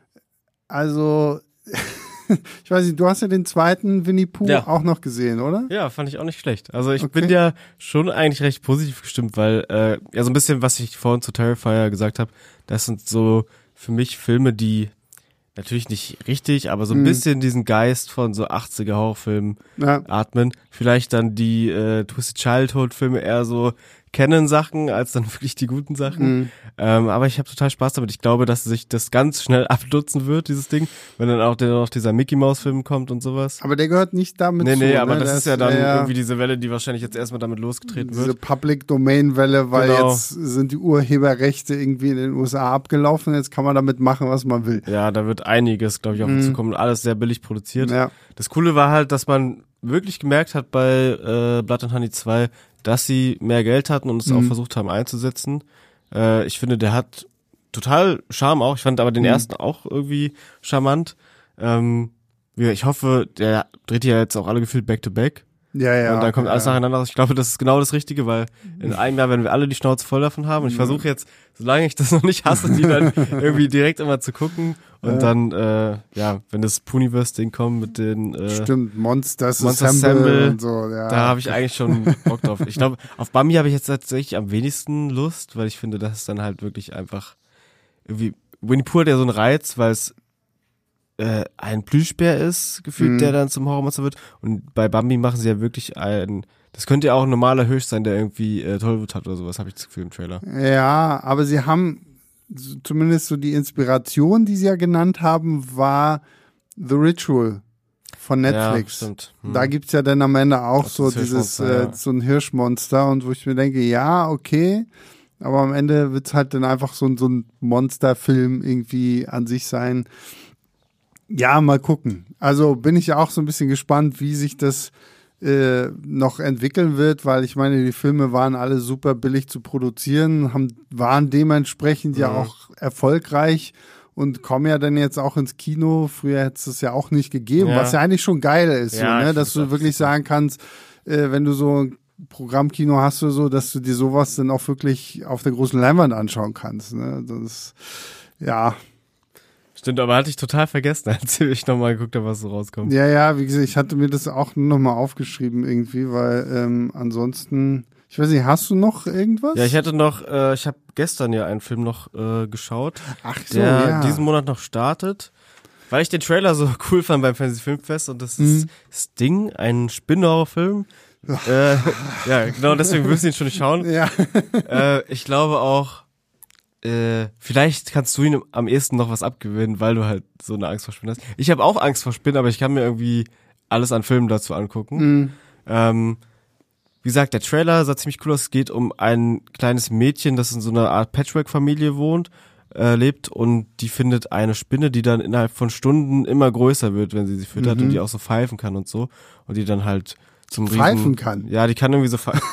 Also, ich weiß nicht, du hast ja den zweiten Winnie Pooh auch noch gesehen, oder? Ja, fand ich auch nicht schlecht. Also ich bin ja schon eigentlich recht positiv gestimmt, weil ja so ein bisschen, was ich vorhin zu Terrifier gesagt habe, das sind so für mich Filme, die natürlich nicht richtig, aber so ein bisschen diesen Geist von so 80er Horrorfilmen atmen. Vielleicht dann die Twisted Childhood Filme eher so Canon-Sachen als dann wirklich die guten Sachen. Aber ich habe total Spaß damit. Ich glaube, dass sich das ganz schnell abnutzen wird, dieses Ding, wenn dann auch noch dieser Mickey-Mouse-Film kommt und sowas. Aber der gehört nicht damit zu. Nee, aber ne? das ist ja dann irgendwie diese Welle, die wahrscheinlich jetzt erstmal damit losgetreten wird. Diese Public-Domain-Welle, weil jetzt sind die Urheberrechte irgendwie in den USA abgelaufen. Jetzt kann man damit machen, was man will. Ja, da wird einiges, glaube ich, auf uns zukommen. Alles sehr billig produziert. Ja. Das Coole war halt, dass man wirklich gemerkt hat bei Blood and Honey 2, dass sie mehr Geld hatten und es auch versucht haben einzusetzen. Ich finde, der hat total Charme auch. Ich fand aber den ersten auch irgendwie charmant. Wie ich hoffe, der dreht ja jetzt auch alle gefühlt back-to-back. Ja. Und dann kommt alles nacheinander. Ich glaube, das ist genau das Richtige, weil in einem Jahr werden wir alle die Schnauze voll davon haben. Und ich versuche jetzt, solange ich das noch nicht hasse, die dann irgendwie direkt immer zu gucken. Und dann, wenn das Puniverse-Ding kommt mit den stimmt, Monsters Assemble und so, ja. Da habe ich eigentlich schon Bock drauf. Ich glaube, auf Bambi habe ich jetzt tatsächlich am wenigsten Lust, weil ich finde, das ist dann halt wirklich einfach irgendwie, Winnie Pooh hat ja so einen Reiz, weil es ein Plüschbär ist, gefühlt, der dann zum Horrormonster wird. Und bei Bambi machen sie ja wirklich das könnte ja auch ein normaler Hirsch sein, der irgendwie Tollwut hat oder sowas, habe ich das Gefühl im Trailer. Ja, aber sie haben zumindest so die Inspiration, die sie ja genannt haben, war The Ritual von Netflix. Ja, stimmt. Da gibt's ja dann am Ende auch das so dieses, so ein Hirschmonster und wo ich mir denke, ja, okay, aber am Ende wird's halt dann einfach so ein Monsterfilm irgendwie an sich sein. Ja, mal gucken. Also bin ich ja auch so ein bisschen gespannt, wie sich das noch entwickeln wird, weil ich meine, die Filme waren alle super billig zu produzieren, waren dementsprechend ja auch erfolgreich und kommen ja dann jetzt auch ins Kino. Früher hätte es das ja auch nicht gegeben, was ja eigentlich schon geil ist, Ja, so, ne? Dass du wirklich sagen kannst, wenn du so ein Programmkino hast oder so, dass du dir sowas dann auch wirklich auf der großen Leinwand anschauen kannst. Ne? Das, ja. Stimmt, aber hatte ich total vergessen, als ich nochmal geguckt habe, was so rauskommt. Ja, wie gesagt, ich hatte mir das auch nur nochmal aufgeschrieben irgendwie, weil ansonsten, ich weiß nicht, hast du noch irgendwas? Ja, ich habe gestern ja einen Film noch geschaut, Ach so, der diesen Monat noch startet, weil ich den Trailer so cool fand beim Fantasy Filmfest und das ist Sting, ein Spin-Horror-Film. Ja, genau, deswegen willst du ihn schon nicht schauen. Ja. Ich glaube auch, vielleicht kannst du ihm am ehesten noch was abgewinnen, weil du halt so eine Angst vor Spinnen hast. Ich habe auch Angst vor Spinnen, aber ich kann mir irgendwie alles an Filmen dazu angucken. Wie gesagt, der Trailer sah ziemlich cool aus. Es geht um ein kleines Mädchen, das in so einer Art Patchwork-Familie lebt und die findet eine Spinne, die dann innerhalb von Stunden immer größer wird, wenn sie füttert und die auch so pfeifen kann und so. Und die dann halt zum Pfeifen kann? Ja, die kann irgendwie so pfeifen.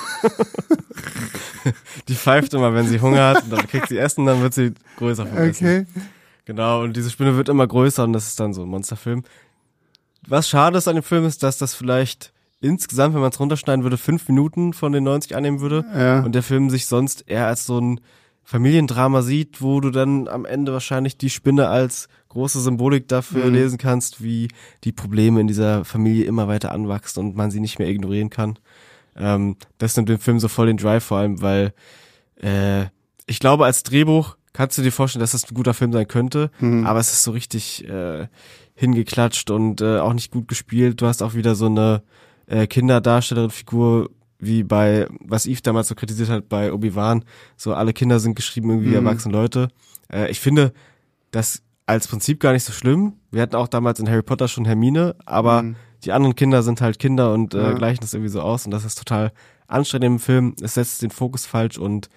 Die pfeift immer, wenn sie Hunger hat und dann kriegt sie Essen, dann wird sie größer vom Essen. Okay. Genau, und diese Spinne wird immer größer und das ist dann so ein Monsterfilm. Was schade ist an dem Film ist, dass das vielleicht insgesamt, wenn man es runterschneiden würde, 5 Minuten von den 90 annehmen würde und der Film sich sonst eher als so ein Familiendrama sieht, wo du dann am Ende wahrscheinlich die Spinne als große Symbolik dafür lesen kannst, wie die Probleme in dieser Familie immer weiter anwachsen und man sie nicht mehr ignorieren kann. Das nimmt dem Film so voll den Drive, vor allem, weil ich glaube, als Drehbuch kannst du dir vorstellen, dass das ein guter Film sein könnte, aber es ist so richtig hingeklatscht und auch nicht gut gespielt. Du hast auch wieder so eine Kinderdarstellerin-Figur, wie bei, was Eve damals so kritisiert hat bei Obi-Wan, so alle Kinder sind geschrieben irgendwie erwachsene Leute. Ich finde das als Prinzip gar nicht so schlimm. Wir hatten auch damals in Harry Potter schon Hermine, aber die anderen Kinder sind halt Kinder und gleichen das irgendwie so aus und das ist total anstrengend im Film. Es setzt den Fokus falsch und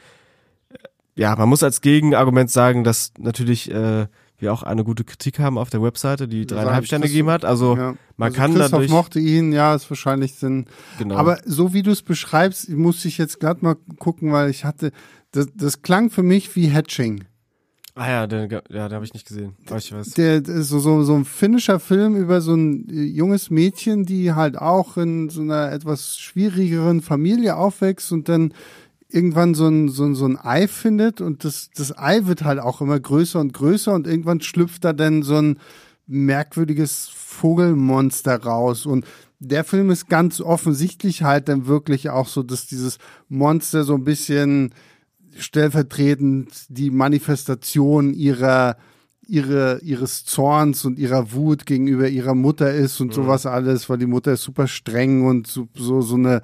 ja, man muss als Gegenargument sagen, dass natürlich wir auch eine gute Kritik haben auf der Webseite, die 3,5 Sterne gegeben hat. Also man kann Christoph dadurch... mochte ihn, ja, ist wahrscheinlich Sinn. Genau. Aber so wie du es beschreibst, musste ich jetzt gerade mal gucken, weil ich hatte, das klang für mich wie Hatching. Ah ja, den habe ich nicht gesehen. Aber ich weiß. Der ist so ein finnischer Film über so ein junges Mädchen, die halt auch in so einer etwas schwierigeren Familie aufwächst und dann irgendwann so ein Ei findet und das Ei wird halt auch immer größer und größer und irgendwann schlüpft da dann so ein merkwürdiges Vogelmonster raus und der Film ist ganz offensichtlich halt dann wirklich auch so, dass dieses Monster so ein bisschen stellvertretend die Manifestation ihres Zorns und ihrer Wut gegenüber ihrer Mutter ist und sowas alles, weil die Mutter ist super streng und so eine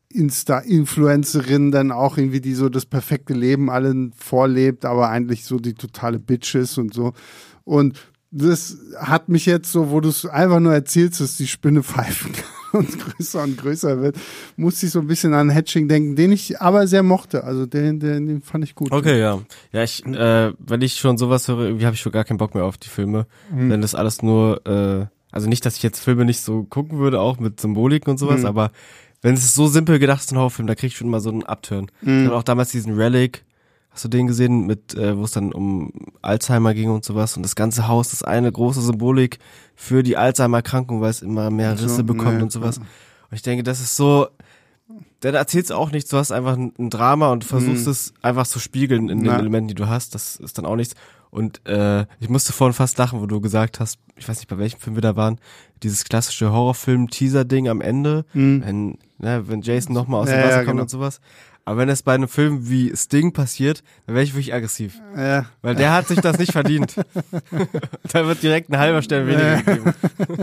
Insta-Influencerin dann auch irgendwie, die so das perfekte Leben allen vorlebt, aber eigentlich so die totale Bitch ist und so. Und das hat mich jetzt so, wo du es einfach nur erzählst, dass die Spinne pfeifen kann und größer wird, musste ich so ein bisschen an Hatching denken, den ich aber sehr mochte. Also den fand ich gut. Okay, ja. Ja, wenn ich schon sowas höre, irgendwie habe ich schon gar keinen Bock mehr auf die Filme. Wenn das alles nur, also nicht, dass ich jetzt Filme nicht so gucken würde, auch mit Symboliken und sowas, aber wenn es so simpel gedacht ist, ein Horrorfilm, da krieg ich schon mal so einen Upturn. Ich habe auch damals diesen Relic, Hast du den gesehen, mit wo es dann um Alzheimer ging und sowas? Und das ganze Haus ist eine große Symbolik für die Alzheimer-Erkrankung, weil es immer mehr Risse bekommt und sowas. Und ich denke, das ist so, dann erzählst du auch nichts, du hast einfach ein Drama und versuchst es einfach zu spiegeln in den Elementen, die du hast. Das ist dann auch nichts. Und ich musste vorhin fast lachen, wo du gesagt hast, ich weiß nicht, bei welchem Film wir da waren, dieses klassische Horrorfilm-Teaser-Ding am Ende, wenn Jason nochmal aus dem Wasser kommt und sowas. Aber wenn es bei einem Film wie Sting passiert, dann wäre ich wirklich aggressiv. Ja. Weil der hat sich das nicht verdient. Da wird direkt ein halber Stern weniger gegeben.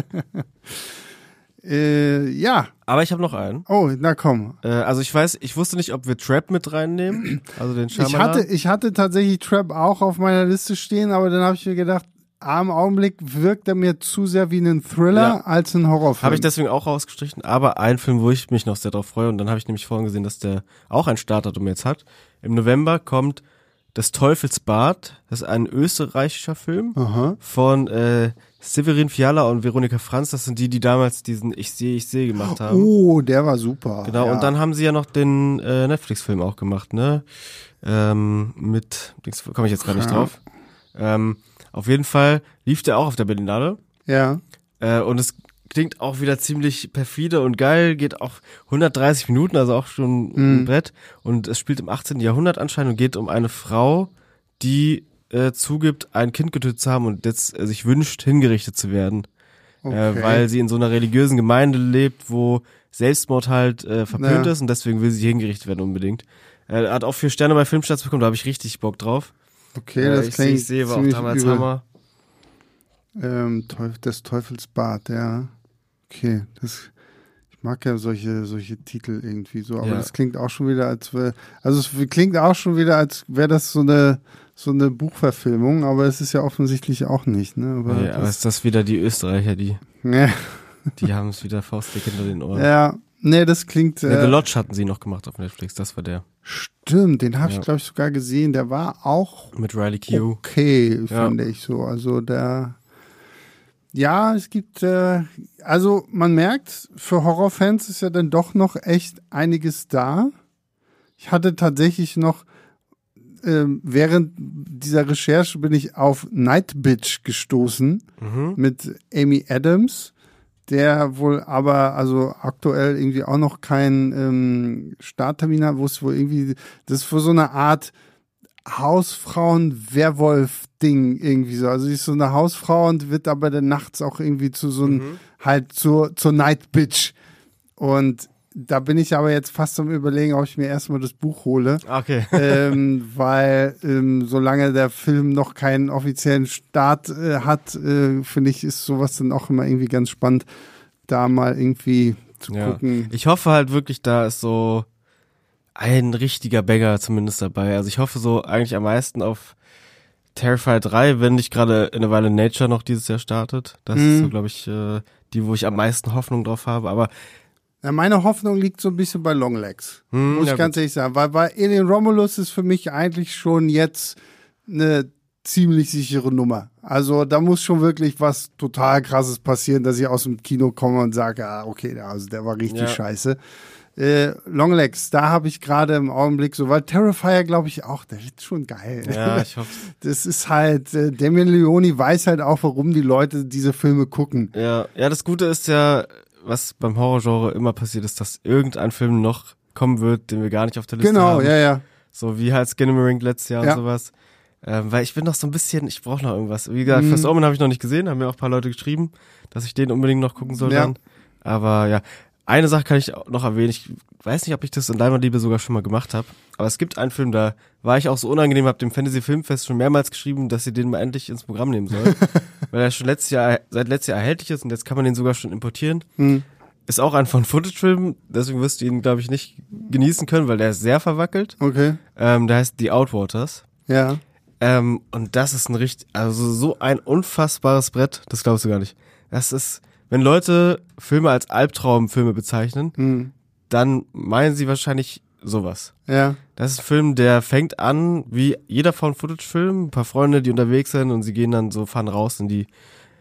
Ja. Aber ich habe noch einen. Oh, na komm. Also ich wusste nicht, ob wir Trap mit reinnehmen. Also den Shyamalan. Ich hatte tatsächlich Trap auch auf meiner Liste stehen, aber dann habe ich mir gedacht, im Augenblick wirkt er mir zu sehr wie ein Thriller als ein Horrorfilm. Habe ich deswegen auch rausgestrichen, aber ein Film, wo ich mich noch sehr drauf freue, und dann habe ich nämlich vorhin gesehen, dass der auch ein Startdatum jetzt hat. Im November kommt Des Teufels Bad. Das ist ein österreichischer Film von Severin Fiala und Veronika Franz. Das sind die damals diesen Ich sehe gemacht haben. Oh, der war super. Genau, und dann haben sie ja noch den Netflix-Film auch gemacht, ne? Mit, komme ich jetzt gar nicht drauf. Auf jeden Fall lief der auch auf der Berlinale. Ja. Und es klingt auch wieder ziemlich perfide und geil, geht auch 130 Minuten, also auch schon ein Brett. Und es spielt im 18. Jahrhundert anscheinend und geht um eine Frau, die zugibt, ein Kind getötet zu haben und jetzt sich wünscht, hingerichtet zu werden. Okay. Weil sie in so einer religiösen Gemeinde lebt, wo Selbstmord halt verpönt ist und deswegen will sie hingerichtet werden unbedingt. Er hat auch 4 Sterne bei Filmstarts bekommen, da habe ich richtig Bock drauf. Okay, das klingt ich sehe, war auch damals Hammer. Des Teufels Bad, ja. Okay, ich mag ja solche Titel irgendwie so, aber das klingt auch schon wieder, als wäre das so eine Buchverfilmung, aber es ist ja offensichtlich auch nicht, ne? Aber ist das wieder die Österreicher, die haben es wieder faustdick hinter den Ohren. Ja, nee, das klingt... The Lodge hatten sie noch gemacht auf Netflix, das war der. Stimmt, den habe ich, glaube ich, sogar gesehen. Der war auch mit Riley Keough. Okay, fand ich so. Also es gibt, also man merkt, für Horrorfans ist ja dann doch noch echt einiges da. Ich hatte tatsächlich noch, während dieser Recherche bin ich auf Night Bitch gestoßen mit Amy Adams, der wohl aber also aktuell irgendwie auch noch keinen Starttermin hat, wo es wohl irgendwie, das ist für so eine Art Hausfrauen-Werwolf-Ding irgendwie so. Also sie ist so eine Hausfrau und wird aber dann nachts auch irgendwie zu so einem, halt zur Night Bitch. Und da bin ich aber jetzt fast am Überlegen, ob ich mir erstmal das Buch hole. Okay. Weil solange der Film noch keinen offiziellen Start hat, finde ich, ist sowas dann auch immer irgendwie ganz spannend, da mal irgendwie zu gucken. Ich hoffe halt wirklich, da ist so ein richtiger Banger zumindest dabei. Also ich hoffe so eigentlich am meisten auf Terrifier 3, wenn nicht gerade in a Violent Nature noch dieses Jahr startet. Das ist so, glaube ich, die, wo ich am meisten Hoffnung drauf habe. Aber ja, meine Hoffnung liegt so ein bisschen bei Longlegs, muss ich ganz ehrlich sagen. Weil Alien Romulus ist für mich eigentlich schon jetzt eine ziemlich sichere Nummer. Also da muss schon wirklich was total Krasses passieren, dass ich aus dem Kino komme und sage, okay, also der war richtig scheiße. Longlegs, da habe ich gerade im Augenblick so, weil Terrifier, glaube ich, auch, der ist schon geil. Ja, ich hoffe. Das ist halt, Damien Leone weiß halt auch, warum die Leute diese Filme gucken. Ja, das Gute ist ja, was beim Horrorgenre immer passiert ist, dass irgendein Film noch kommen wird, den wir gar nicht auf der Liste haben. Genau, ja. So wie halt Skinamarink letztes Jahr und sowas. Weil ich bin noch so ein bisschen, ich brauche noch irgendwas. Wie gesagt, First Omen habe ich noch nicht gesehen, haben mir auch ein paar Leute geschrieben, dass ich den unbedingt noch gucken soll dann. Aber ja, eine Sache kann ich noch erwähnen. Ich weiß nicht, ob ich das in Leinwandliebe sogar schon mal gemacht habe. Aber es gibt einen Film, da war ich auch so unangenehm, habe dem Fantasy Filmfest schon mehrmals geschrieben, dass sie den mal endlich ins Programm nehmen sollen. Weil er schon seit letztes Jahr erhältlich ist und jetzt kann man den sogar schon importieren. Ist auch ein Found-Footage-Film, deswegen wirst du ihn, glaube ich, nicht genießen können, weil der ist sehr verwackelt. Okay. Der heißt The Outwaters. Ja. Und das ist also so ein unfassbares Brett, das glaubst du gar nicht. Das ist, wenn Leute Filme als Albtraumfilme bezeichnen, dann meinen sie wahrscheinlich sowas. Ja. Das ist ein Film, der fängt an wie jeder Found-Footage-Film, ein paar Freunde, die unterwegs sind und sie gehen dann so, fahren raus in die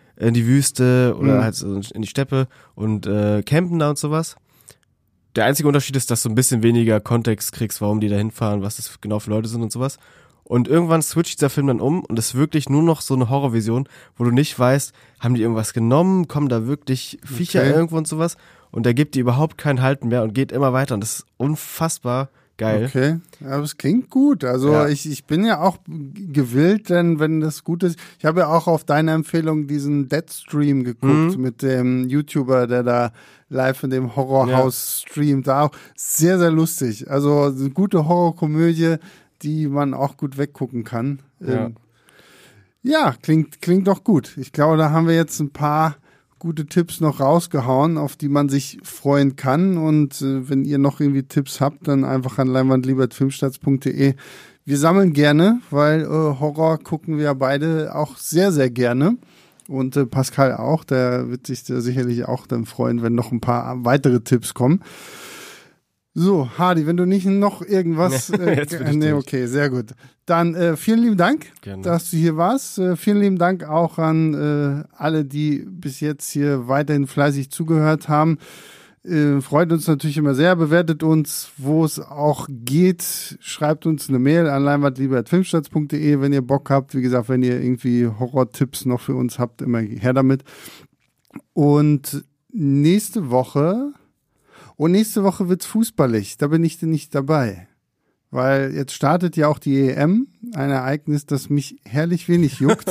Wüste oder halt so in die Steppe und campen da und sowas. Der einzige Unterschied ist, dass du ein bisschen weniger Kontext kriegst, warum die da hinfahren, was das genau für Leute sind und sowas. Und irgendwann switcht dieser Film dann um und ist wirklich nur noch so eine Horrorvision, wo du nicht weißt, haben die irgendwas genommen, kommen da wirklich Viecher irgendwo und sowas. Und der gibt dir überhaupt keinen Halt mehr und geht immer weiter. Und das ist unfassbar geil. Okay, aber es klingt gut. Also Ja. ich bin ja auch gewillt, denn wenn das gut ist. Ich habe ja auch auf deine Empfehlung diesen Deadstream geguckt mit dem YouTuber, der da live in dem Horrorhaus streamt. Da auch sehr, sehr lustig. Also eine gute Horrorkomödie, die man auch gut weggucken kann. Ja. Ja, klingt doch gut. Ich glaube, da haben wir jetzt ein paar gute Tipps noch rausgehauen, auf die man sich freuen kann. Und wenn ihr noch irgendwie Tipps habt, dann einfach an leinwandliebe@filmstarts.de. Wir sammeln gerne, weil Horror gucken wir beide auch sehr, sehr gerne. Und Pascal auch, der wird sich da sicherlich auch dann freuen, wenn noch ein paar weitere Tipps kommen. So, Hardy, wenn du nicht noch irgendwas... Jetzt bin ich durch. Okay, sehr gut. Dann vielen lieben Dank, Gerne. dass du hier warst. Vielen lieben Dank auch an alle, die bis jetzt hier weiterhin fleißig zugehört haben. Freut uns natürlich immer sehr. Bewertet uns, wo es auch geht. Schreibt uns eine Mail an leinwandliebe@filmstarts.de, wenn ihr Bock habt. Wie gesagt, wenn ihr irgendwie Horror-Tipps noch für uns habt, immer her damit. Und nächste Woche wird's fußballig. Da bin ich nicht dabei. Weil jetzt startet ja auch die EM. Ein Ereignis, das mich herrlich wenig juckt.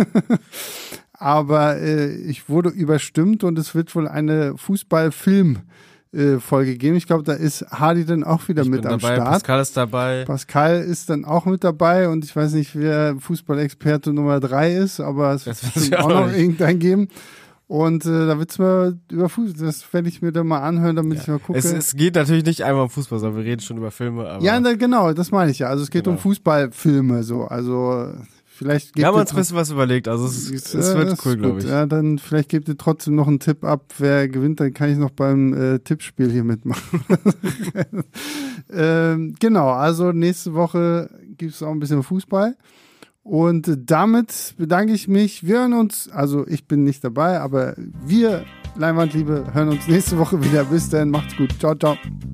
Aber ich wurde überstimmt und es wird wohl eine Fußball-Film-Folge geben. Ich glaube, da ist Hardy dann auch wieder mit am dabei, Start. Pascal ist dabei. Pascal ist dann auch mit dabei und ich weiß nicht, wer Fußballexperte Nummer 3 ist, aber es wird Das weiß bestimmt ich auch auch noch nicht. irgendeinen geben. Und da wird's mal über Fußball, das werde ich mir dann mal anhören, damit ich mal gucke. Es geht natürlich nicht einmal um Fußball, sondern wir reden schon über Filme. Aber Ja, genau, das meine ich ja. Also es geht um Fußballfilme so. Also vielleicht wir haben ihr uns ein bisschen was überlegt. Also es wird das cool, ist glaube gut. ich. Ja, dann vielleicht gebt ihr trotzdem noch einen Tipp ab, wer gewinnt, dann kann ich noch beim Tippspiel hier mitmachen. Genau, also nächste Woche gibt's auch ein bisschen Fußball. Und damit bedanke ich mich. Wir hören uns, also ich bin nicht dabei, aber wir, Leinwandliebe, hören uns nächste Woche wieder. Bis dann, macht's gut. Ciao, ciao.